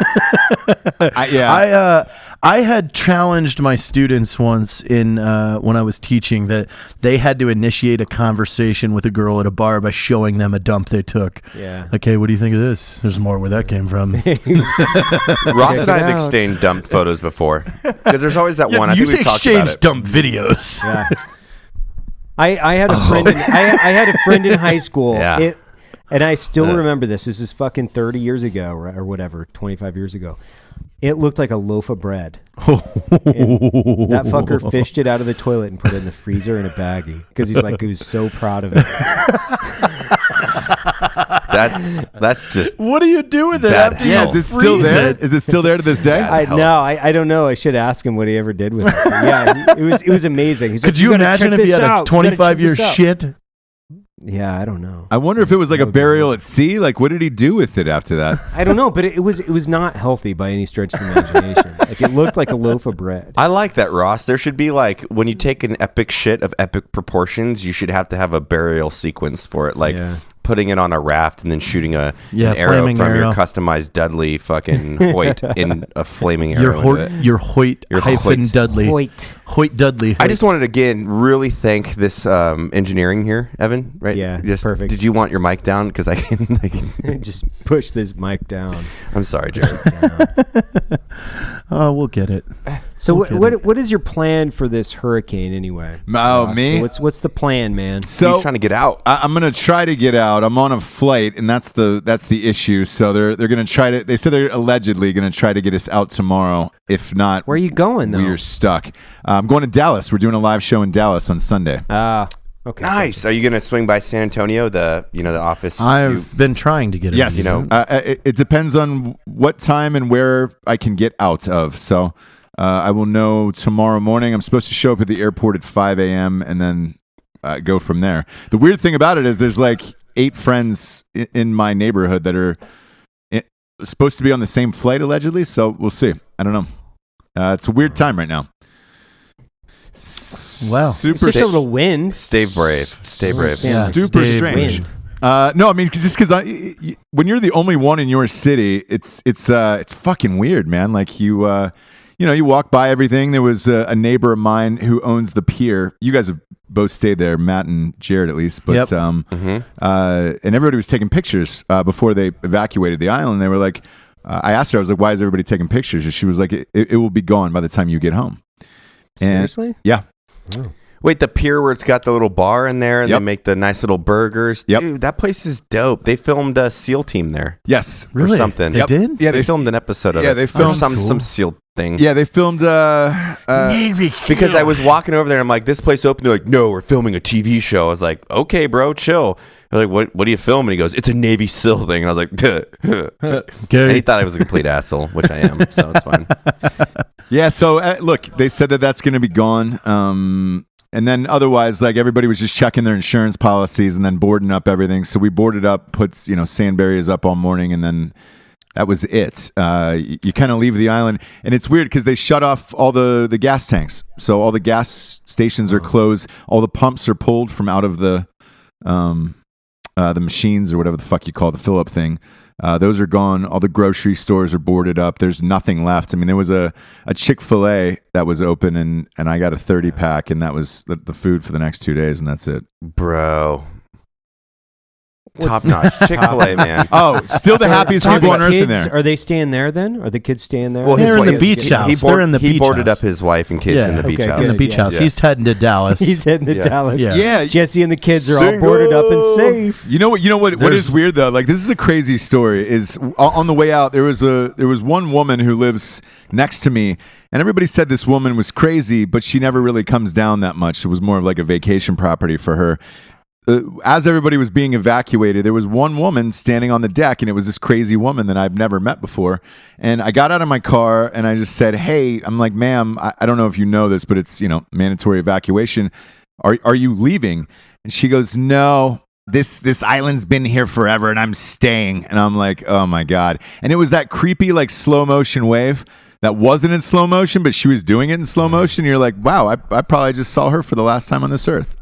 I had challenged my students once in when I was teaching that they had to initiate a conversation with a girl at a bar by showing them a dump they took. Yeah. Like, hey, what do you think of this? There's more where that came from. Ross and I it have out. exchanged dumped photos before because there's always that one. I you think we say talked about exchange it. dump videos. Yeah. I had a friend in, I had a friend in high school. Yeah. And I still remember this. This was fucking 30 years ago or whatever, 25 years ago. It looked like a loaf of bread. And that fucker fished it out of the toilet and put it in the freezer in a baggie because he was so proud of it. That's just What do you do with it Bad after you health. Is it still freeze there? it? Is it still there to this day? Bad health. No, I don't know. I should ask him what he ever did with it. But yeah, it was amazing. He's Could like, you gotta imagine check if you this had a out. You gotta check 25-year this out." shit? Yeah, I don't know. I wonder if it was like a burial at sea. Like, what did he do with it after that? I don't know, but it was not healthy by any stretch of the imagination. Like it looked like a loaf of bread. I like that, Ross. There should be like when you take an epic shit of epic proportions, you should have to have a burial sequence for it, like Yeah. putting it on a raft and then shooting an Yeah, arrow flaming from your arrow. customized Dudley fucking Hoyt in a flaming arrow. into it. Your Hoyt Your hyphen Hoyt. Dudley. Hoyt. Hoyt Dudley. I just wanted to again really thank this engineering here, Evan. Right? Yeah, just perfect. Did you want your mic down? Because I can. Just push this mic down. I'm sorry, Jared. Oh, we'll get it. So Okay. what is your plan for this hurricane anyway? Oh, Ross? me? So what's the plan, man? So He's trying to get out. I'm gonna try to get out. I'm on a flight, and that's the issue. So they're gonna try to. They said they're allegedly gonna try to get us out tomorrow. If not, Where are you going though? we're stuck. I'm going to Dallas. We're doing a live show in Dallas on Sunday. Okay. Nice. Are you gonna swing by San Antonio? The office. I've been trying to get it. Yes, You know- it depends on what time and where I can get out of. So I will know tomorrow morning. I'm supposed to show up at the airport at 5 a.m. and then go from there. The weird thing about it is there's like 8 friends in my neighborhood that are supposed to be on the same flight allegedly. So we'll see. I don't know. It's a weird time right now. Wow. Super It's just a little wind. Stay brave. Stay brave. Yeah. super Stay strange. wind. No, I mean just because when you're the only one in your city, it's fucking weird, man. Like you walk by everything. There was a neighbor of mine who owns the pier. You guys have both stayed there, Matt and Jared at least. But Yep. and everybody was taking pictures before they evacuated the island. They were like, I asked her, I was like, why is everybody taking pictures? And she was like, it will be gone by the time you get home. And- Seriously? Yeah. Wait, the pier where it's got the little bar in there and Yep. they make the nice little burgers. Yep. Dude, that place is dope. They filmed a SEAL team there. Yes. Really? Or something. They Yep. did? Yeah, They filmed an episode of yeah, it. they filmed- Or Cool. some SEAL thing. Yeah, they filmed Because I was walking over there, I'm like, this place open. They're like, no, we're filming a TV show. I was like, okay, bro, chill. They're like, what are you filming? He goes, it's a Navy SEAL thing. And I was like, duh. And he thought I was a complete asshole, which I am, so it's fine. Yeah, so look, they said that that's going to be gone. And then otherwise, like everybody was just checking their insurance policies and then boarding up everything. So we boarded up, put sand barriers up all morning, and then that was it. You kind of leave the island, and it's weird because they shut off all the gas tanks. So all the gas stations are closed. All the pumps are pulled from out of the machines or whatever the fuck you call the fill up thing. Those are gone. All the grocery stores are boarded up. There's nothing left. I mean, there was a Chick-fil-A that was open, and I got a 30-pack, and that was the food for the next 2 days, and that's it. Bro. Top notch. Chick-fil-A, man. Oh, still the happiest Are people the on earth in kids, there. Are they staying there then? Are the kids staying there? Well, They're in the his- beach house. They're They're in the he beach boarded house. up his wife and kids Yeah. in the beach Okay, house. In the good. beach Yeah. house. He's heading to Dallas. He's heading to Yeah. Dallas. Yeah. Yeah. Jesse and the kids are all boarded up and safe. You know what There's- is weird though? Like, this is a crazy story. Is on the way out there was one woman who lives next to me, and everybody said this woman was crazy, but she never really comes down that much. It was more of like a vacation property for her. As everybody was being evacuated, there was one woman standing on the deck, and it was this crazy woman that I've never met before. And I got out of my car and I just said, "Hey," I'm like, "Ma'am, I don't know if you know this, but it's mandatory evacuation. Are you leaving?" And she goes, "No. This island's been here forever, and I'm staying." And I'm like, "Oh my god!" And it was that creepy like slow motion wave that wasn't in slow motion, but she was doing it in slow motion. You're like, "Wow, I probably just saw her for the last time on this earth."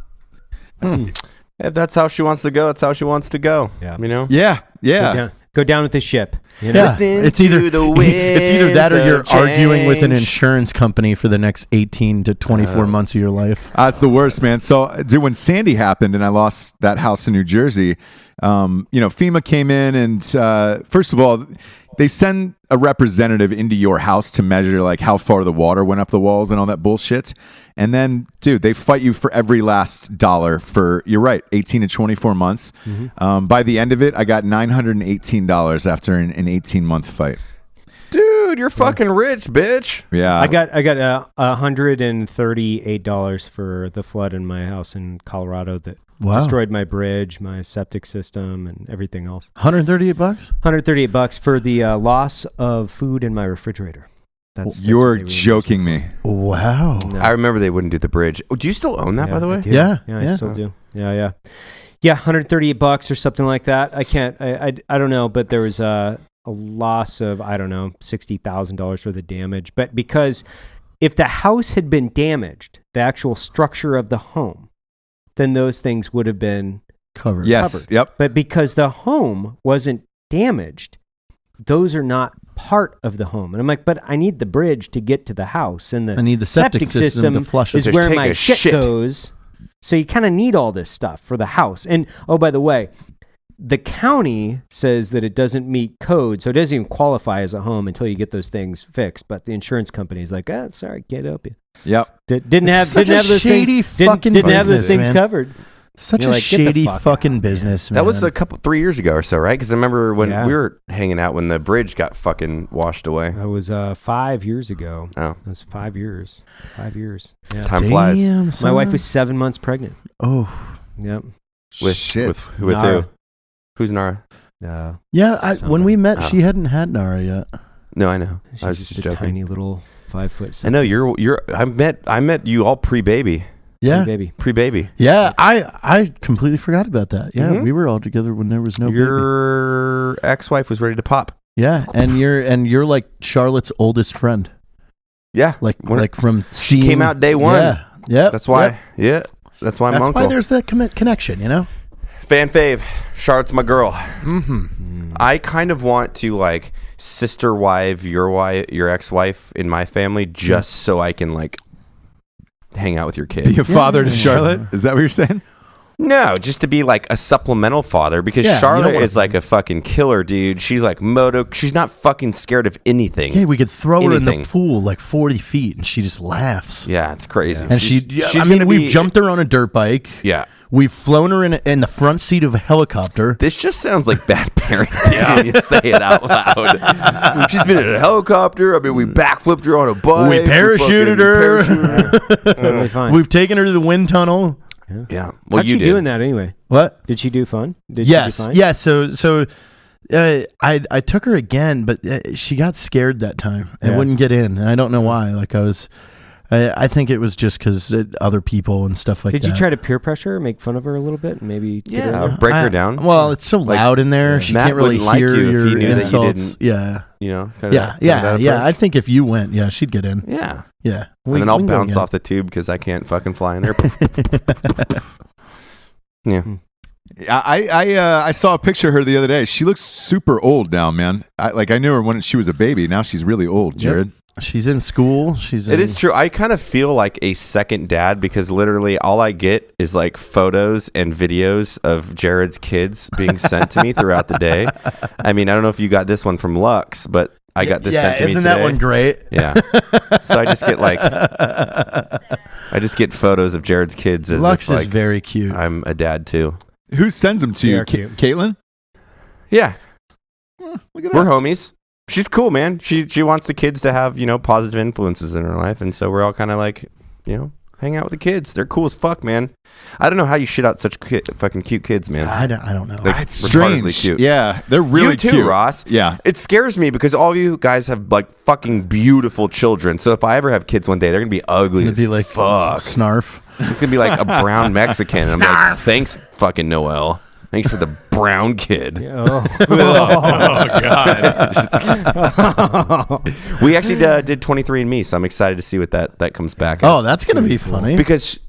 If that's how she wants to go, that's how she wants to go. Yeah. You know? Yeah, yeah. Go down with the ship. You know? Yeah. It's either to the winds it's either that or you're of arguing with an change. insurance company for the next 18 to 24 months of your life. That's the worst, man. So, dude, when Sandy happened and I lost that house in New Jersey, FEMA came in and first of all, they send a representative into your house to measure like how far the water went up the walls and all that bullshit. And then, dude, they fight you for every last dollar for, you're right, 18 to 24 months. By the end of it, I got $918 after an 18-month fight. Dude, you're fucking rich, bitch. Yeah. I got $138 for the flood in my house in Colorado that Wow. destroyed my bridge, my septic system, and everything else. $138? $138 for the loss of food in my refrigerator. That's You're what they reimbursed joking me. Wow. No. I remember they wouldn't do the bridge. Oh, do you still own that, by the I way? do. Yeah, I yeah. still do. Yeah. Yeah, $138 or something like that. I can't. I don't know, but there was a loss of $60,000 for the damage. But because if the house had been damaged, the actual structure of the home, then those things would have been Covered. Yes. covered. Yep. But because the home wasn't damaged, those are not part of the home. And I'm like, but I need the bridge to get to the house, and I need the septic system to flush it. is Just where take my a shit shit. goes. So you kind of need all this stuff for the house. And oh, by the way, the county says that it doesn't meet code, so it doesn't even qualify as a home until you get those things fixed. But the insurance company is like, sorry, can't help you. Yep. Didn't have such a those shady things. Didn't fucking have those business, things man. covered. Such You're a like, get the shady fuck fucking out. business, man. That was 3 years ago or so, right? Because I remember when Yeah. we were hanging out when the bridge got fucking washed away. That was 5 years ago. Oh, That was 5 years. 5 years. Yeah. time flies. Damn, My son. wife was 7 months pregnant. Oh. Yep. With Shit. with Nara. who? Who's Nara? Yeah, when we met, Oh. she hadn't had Nara yet. No, I know. She's I was just just a joking. tiny little 5 foot. I know you're. I met you all pre-baby. Yeah. baby. Pre-baby. Yeah, I completely forgot about that. Yeah, Mhm. we were all together when there was no baby. Your ex-wife was ready to pop. Yeah, and you're like Charlotte's oldest friend. Yeah, Like When- from she seeing, came out day one. Yeah, Yep. That's why. Yep. Yeah. That's why I'm That's uncle. why there's that connection, you know? Fan fave. Charlotte's my girl. Mm-hmm. I kind of want to like sister wife, your ex-wife in my family, just so I can like hang out with your kid. Be a father to Charlotte? Is that what you're saying? No, just to be like a supplemental father because Yeah, you Charlotte don't wanna is like a fucking killer, dude. She's like she's not fucking scared of anything. Hey, we could throw her in Anything. the pool like 40 feet and she just laughs. Yeah, it's crazy. And we've jumped her on a dirt bike. Yeah. We've flown her in the front seat of a helicopter. This just sounds like bad parenting when you say it out loud. She's been in a helicopter. I mean, we backflipped her on a bike. We parachuted her. Totally fine. We've taken her to the wind tunnel. Yeah. Well, How'd you she did. doing that anyway? What? Did she do fun? Did Yes. she do fine? Yeah. So I took her again, but she got scared that time and Yeah. wouldn't get in. And I don't know why. Like I think it was just because other people and stuff like that. Did you try to peer pressure her, make fun of her a little bit, and maybe get her Yeah. there? Break her down. Well, it's so loud in there. She Matt can't really wouldn't like hear you if your he knew that you insults. didn't- Yeah. You know? Yeah. I think if you went, yeah, she'd get in. Yeah. Yeah. And then I'll we can go bounce again. off the tube because I can't fucking fly in there. Yeah. I saw a picture of her the other day. She looks super old now, man. I knew her when she was a baby. Now she's really old, Jared. She's in school. It is true. I kind of feel like a second dad because literally all I get is like photos and videos of Jared's kids being sent to me throughout the day. I mean, I don't know if you got this one from Lux, but I got this sent to me isn't today. that one great? Yeah. So I just get photos of Jared's kids as Lux if, is like, very cute. I'm a dad too. Who sends them to They you? are cute. Caitlin? Yeah. Look at We're that. homies. She's cool, man. She wants the kids to have, positive influences in her life. And so we're all kind of like, hang out with the kids. They're cool as fuck, man. I don't know how you shit out such fucking cute kids, man. I don't know. They're It's retardedly strange. cute. Yeah, they're really you too, cute. Ross. Yeah. It scares me because all of you guys have like fucking beautiful children. So if I ever have kids one day, they're gonna be ugly It'd as be like fuck. Snarf. It's gonna be like a brown Mexican. I'm like, thanks, fucking Noel. Thanks for the brown kid. Oh. We actually did 23andMe, so I'm excited to see what that comes back. Oh, as. that's gonna be funny. Because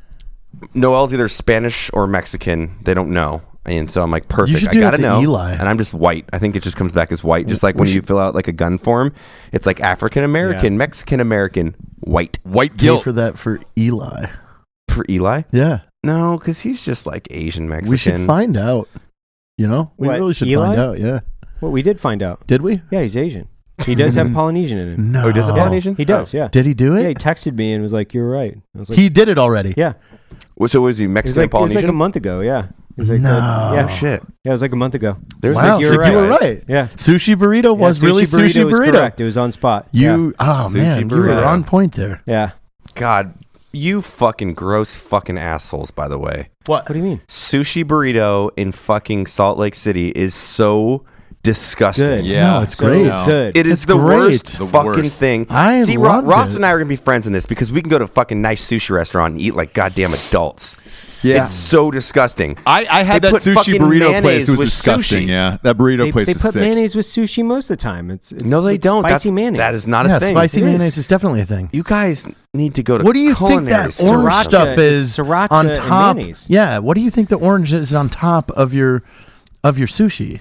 Noel's either Spanish or Mexican. They don't know. And so I'm like, perfect. should I do gotta it to know. Eli. And I'm just white. I think it just comes back as white. Just like when you fill out like a gun form, it's like African American, Yeah. Mexican American, white. White Pay guilt. for that for Eli. For Eli? Yeah, No, because he's just like Asian Mexican. we should find out. We What, really should Eli? find out. Yeah, Well, we did find out. did we? Yeah, he's Asian. He does have Polynesian in him. No. Oh, he does have Yeah, Polynesian? He does, yeah. Did he do Yeah, he it? texted me and was like, "You're right." I was like, He did it already. "Yeah." Well, so was he It was Mexican like, and Polynesian? a month ago. Yeah. It was like, No. yeah, Oh, shit. Yeah, it was like a month ago. There's Wow, like, you're so you were right. right. Yeah. Sushi burrito was Yeah, really sushi was burrito. correct. It was on spot. You, oh Sushi man, you were burrito. on point there. Yeah. God, you fucking gross fucking assholes, by the way. What do you mean? Sushi burrito in fucking Salt Lake City is so disgusting. Good. Yeah. No, it's So great. good. It is It's the great. worst The fucking worst. thing. I See, loved Ross it. and I are gonna be friends in this because we can go to a fucking nice sushi restaurant and eat like goddamn adults. Yeah. It's so disgusting. I had They that put sushi fucking burrito mayonnaise place. It was with disgusting. sushi. Yeah, that burrito place They is put sick. mayonnaise with sushi most of the time. It's No, they don't. Spicy That's, mayonnaise. That is not Yeah, a thing. spicy It is. mayonnaise is definitely a thing. You guys need to go to. What do you think culinary that school. orange Sriracha- stuff is sriracha on and top? mayonnaise. Yeah, what do you think the orange is on top of your sushi?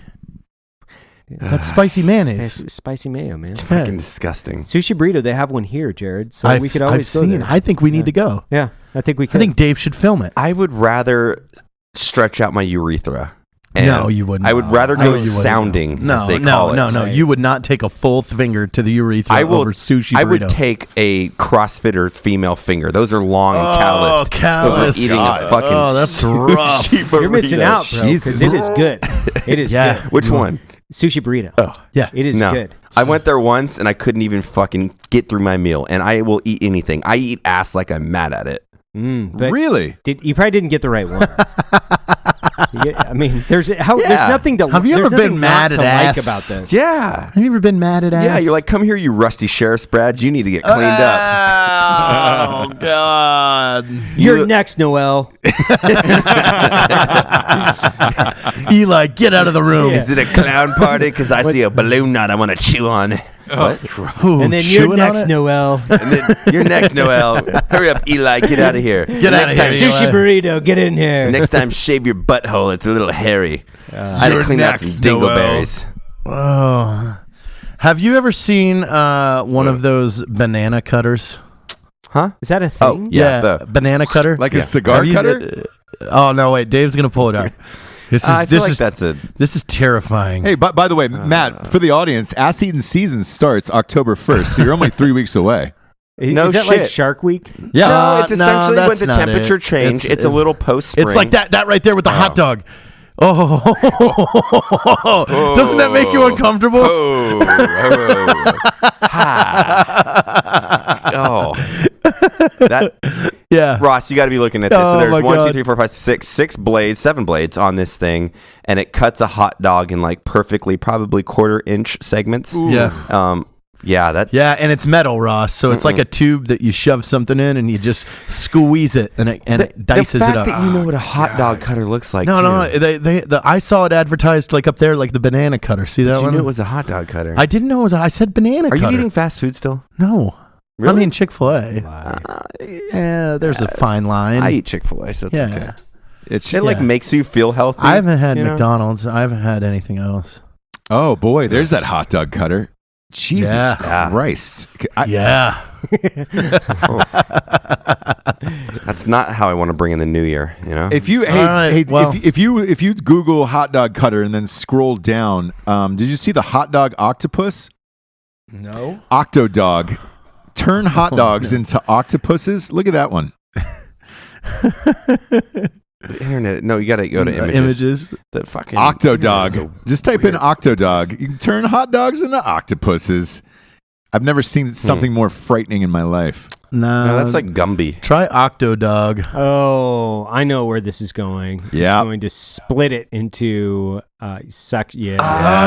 That's spicy mayonnaise. Spicy mayo, man. Fucking disgusting. Sushi burrito. They have one here, Jared. So I've, we could I've always go seen. there. I think we need to go. Yeah, I think we I could. think Dave should film it. I would rather stretch out my urethra. And No, you wouldn't. I would rather No, go you wouldn't. sounding, as they no, call it. no. You would not take a full finger to the urethra I will. over sushi burrito. I would take a CrossFitter female finger. Those are long and calloused. callous. Eating a fucking Oh, that's rough. sushi You're missing burrito. out, bro. Because it is good. It is Yeah. good. Which one? Sushi burrito. Yeah. It is No. good. I went there once and I couldn't even fucking get through my meal. And I will eat anything. I eat ass like I'm mad at it. But Really? you probably didn't get the right one. I mean, there's nothing to. Have you there's ever been nothing mad not at to ass? like about this? Yeah. Have you ever been mad at ass? Yeah, you're like, come here, you rusty sheriff's Brad. You need to get cleaned up. Oh God! You're next, Noel. Eli, get out of the room. Yeah. Is it a clown party? Because I see a balloon knot I want to chew on. Ooh, And then chewing you're on next, it? Noel. And then you're next, Noel. Hurry up, Eli. Get out of here. Get next outta here, time, Eli. Sushi burrito, get in here. Next time, shave your butthole. It's a little hairy. I had to You're clean out next, some Noel. dingleberries. Oh. Have you ever seen one of those banana cutters? Huh? Is that a Oh, thing? yeah. Banana cutter. Like a Yeah. cigar Have you- cutter? oh no, wait. Dave's gonna pull it out. I feel like that's a. this is terrifying. Hey, by the way, Matt, for the audience, ass eating season starts October 1st, so you're only 3 weeks away. No Is that like shit. Shark Week? Yeah. No, it's essentially when that's the not temperature it. change. It's a little post spring. It's like that right there with the hot dog. Oh, doesn't that make you uncomfortable? Oh, oh. That Yeah. Ross, you got to be looking at this. Oh, So there's my 1, 2, God. 3, 4, 5, 6, 7 blades on this thing, and it cuts a hot dog in like perfectly, probably 1/4 inch segments. Yeah. Yeah, that. Yeah, and it's metal, Ross. So it's like a tube that you shove something in, and you just squeeze it, and it dices the fact it up. that you know what a hot dog cutter looks like. No, too. no, I saw it advertised like up there, like the banana cutter. See that But you one? knew it was a hot dog cutter. I didn't know it was. I said banana Are cutter. you eating fast food still? No. Really? I mean Chick-fil-A. Yeah, there's a fine line. I eat Chick-fil-A, so it's yeah. okay. It's It like Yeah. makes you feel healthy. I haven't had you know? McDonald's. I haven't had anything else. Oh boy, there's that hot dog cutter. Jesus Yeah. Christ. Yeah. That's not how I want to bring in the new year. You know. If you right, well- if you Google hot dog cutter and then scroll down, did you see the hot dog octopus? No. Octodog. Turn hot dogs into octopuses. Look at that one. The internet. No, you got to go to images. Images. The fucking Octodog. Just type in weird Octodog. You can turn hot dogs into octopuses. I've never seen something more frightening in my life. No, that's like Gumby. Try Octodog. Oh, I know where this is going. Yeah. It's going to split it into Yeah.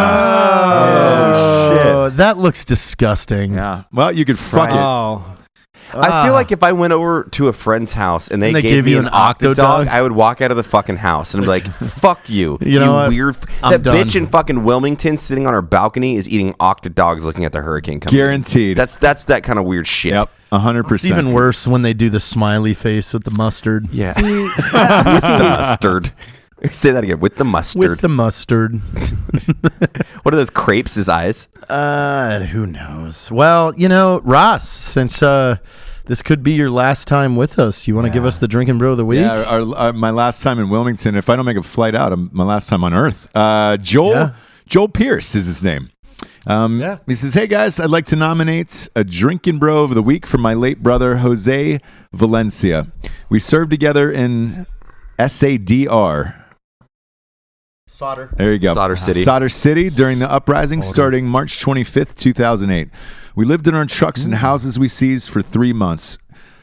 Oh, that looks disgusting. Yeah. Well, you could fuck it. Oh. I feel like if I went over to a friend's house and they And they gave gave me you an an Octodog, Octodog? I would walk out of the fucking house and be like, "Fuck you, You know what? weird." I'm That done. bitch in fucking Wilmington sitting on her balcony is eating Octodogs, looking at the hurricane coming. Guaranteed. That's that kind of weird shit. Yep. 100%. It's even worse when they do the smiley face with the mustard. Yeah, with the mustard. Say that again. With the mustard. With the mustard. What are those crepes? His eyes. Who knows? Well, Ross, since this could be your last time with us, you want to give us the drinking bro of the week? Yeah, my last time in Wilmington. If I don't make a flight out, my last time on Earth. Joel Pierce is his name. He says, "Hey guys, I'd like to nominate a drinking bro of the week for my late brother Jose Valencia. We served together in SADR." Solder. There you go. Solder City. Solder City during the uprising starting March 25th, 2008. We lived in our trucks and houses we seized for 3 months.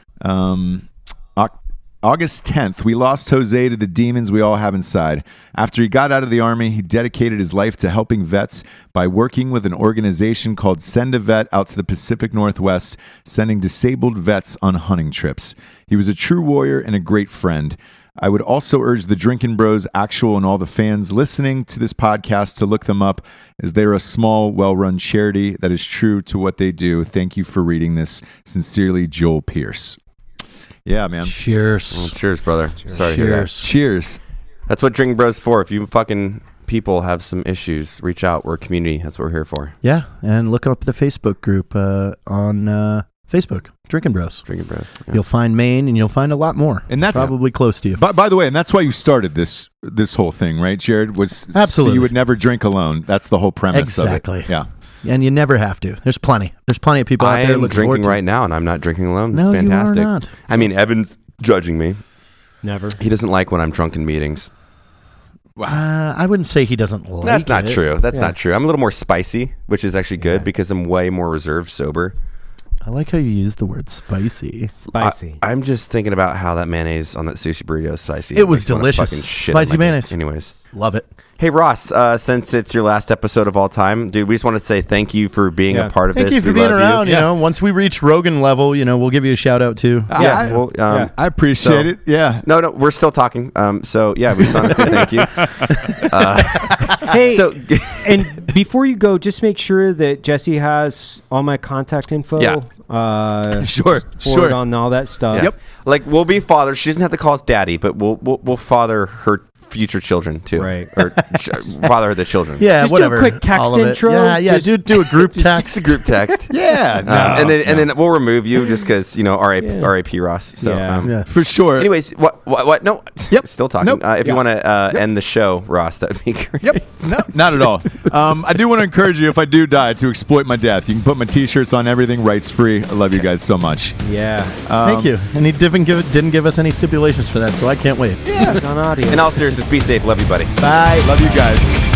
August 10th, we lost Jose to the demons we all have inside. After he got out of the army, he dedicated his life to helping vets by working with an organization called Send a Vet out to the Pacific Northwest, sending disabled vets on hunting trips. He was a true warrior and a great friend. I would also urge the Drinkin' Bros actual and all the fans listening to this podcast to look them up, as they're a small, well-run charity that is true to what they do. Thank you for reading this. Sincerely, Joel Pierce. Yeah, man. Cheers. Cheers, brother. Sorry to hear that. Cheers. Cheers. That's what Drinking Bros for. If you fucking people have some issues, reach out. We're a community. That's what we're here for. Yeah, and look up the Facebook group on Facebook, Drinking Bros. Drinking Bros. Yeah. You'll find Maine, and you'll find a lot more. And that's- probably close to you. By the way, and that's why you started this whole thing, right, Jared? Was so Absolutely. you would never drink alone. That's the whole premise Exactly. of it. Yeah. And you never have to. There's plenty of people out I there am looking drinking forward to right now, and I'm not drinking alone. That's No, you are fantastic. not. I mean, Evan's judging me. Never. He doesn't like when I'm drunk in meetings. I wouldn't say he doesn't like That's not it. true. That's not true. I'm a little more spicy, which is actually good because I'm way more reserved sober. I like how you use the word spicy. Spicy. I'm just thinking about how that mayonnaise on that sushi burrito is spicy. It was makes me wanna delicious. fucking shit Spicy on my dick. mayonnaise. Anyways, Love it. Hey Ross, since it's your last episode of all time, dude, we just want to say thank you for being a part of Thank this. you for We being love around. You know, once we reach Rogan level, we'll give you a shout out too. Yeah, well, I appreciate it. Yeah. No, we're still talking. So yeah, we just want to say thank you. Hey, So and before you go, just make sure that Jesse has all my contact info. Yeah. Sure. Forward on all that stuff. yeah. Like we'll be fathers. She doesn't have to call us daddy, but we'll father her future children too. Right. Or father the children. Yeah, Just whatever. do a quick text All of it. intro. Yeah. Do a group text. Just a group text. Yeah. and then we'll remove you just because RIP Ross. So Yeah. Yeah. For sure. anyways, what? No. Yep. Still talking. Nope. If you want to end the show, Ross, that would be great. Yep. No, not at all. I do want to encourage you, if I do die, to exploit my death. You can put my T-shirts on everything, rights free. I love you guys so much. Yeah. Thank you. And he didn't give us any stipulations for that, so I can't wait. It's on audio. In all seriousness, be safe. Love you, buddy. Bye. Love you guys.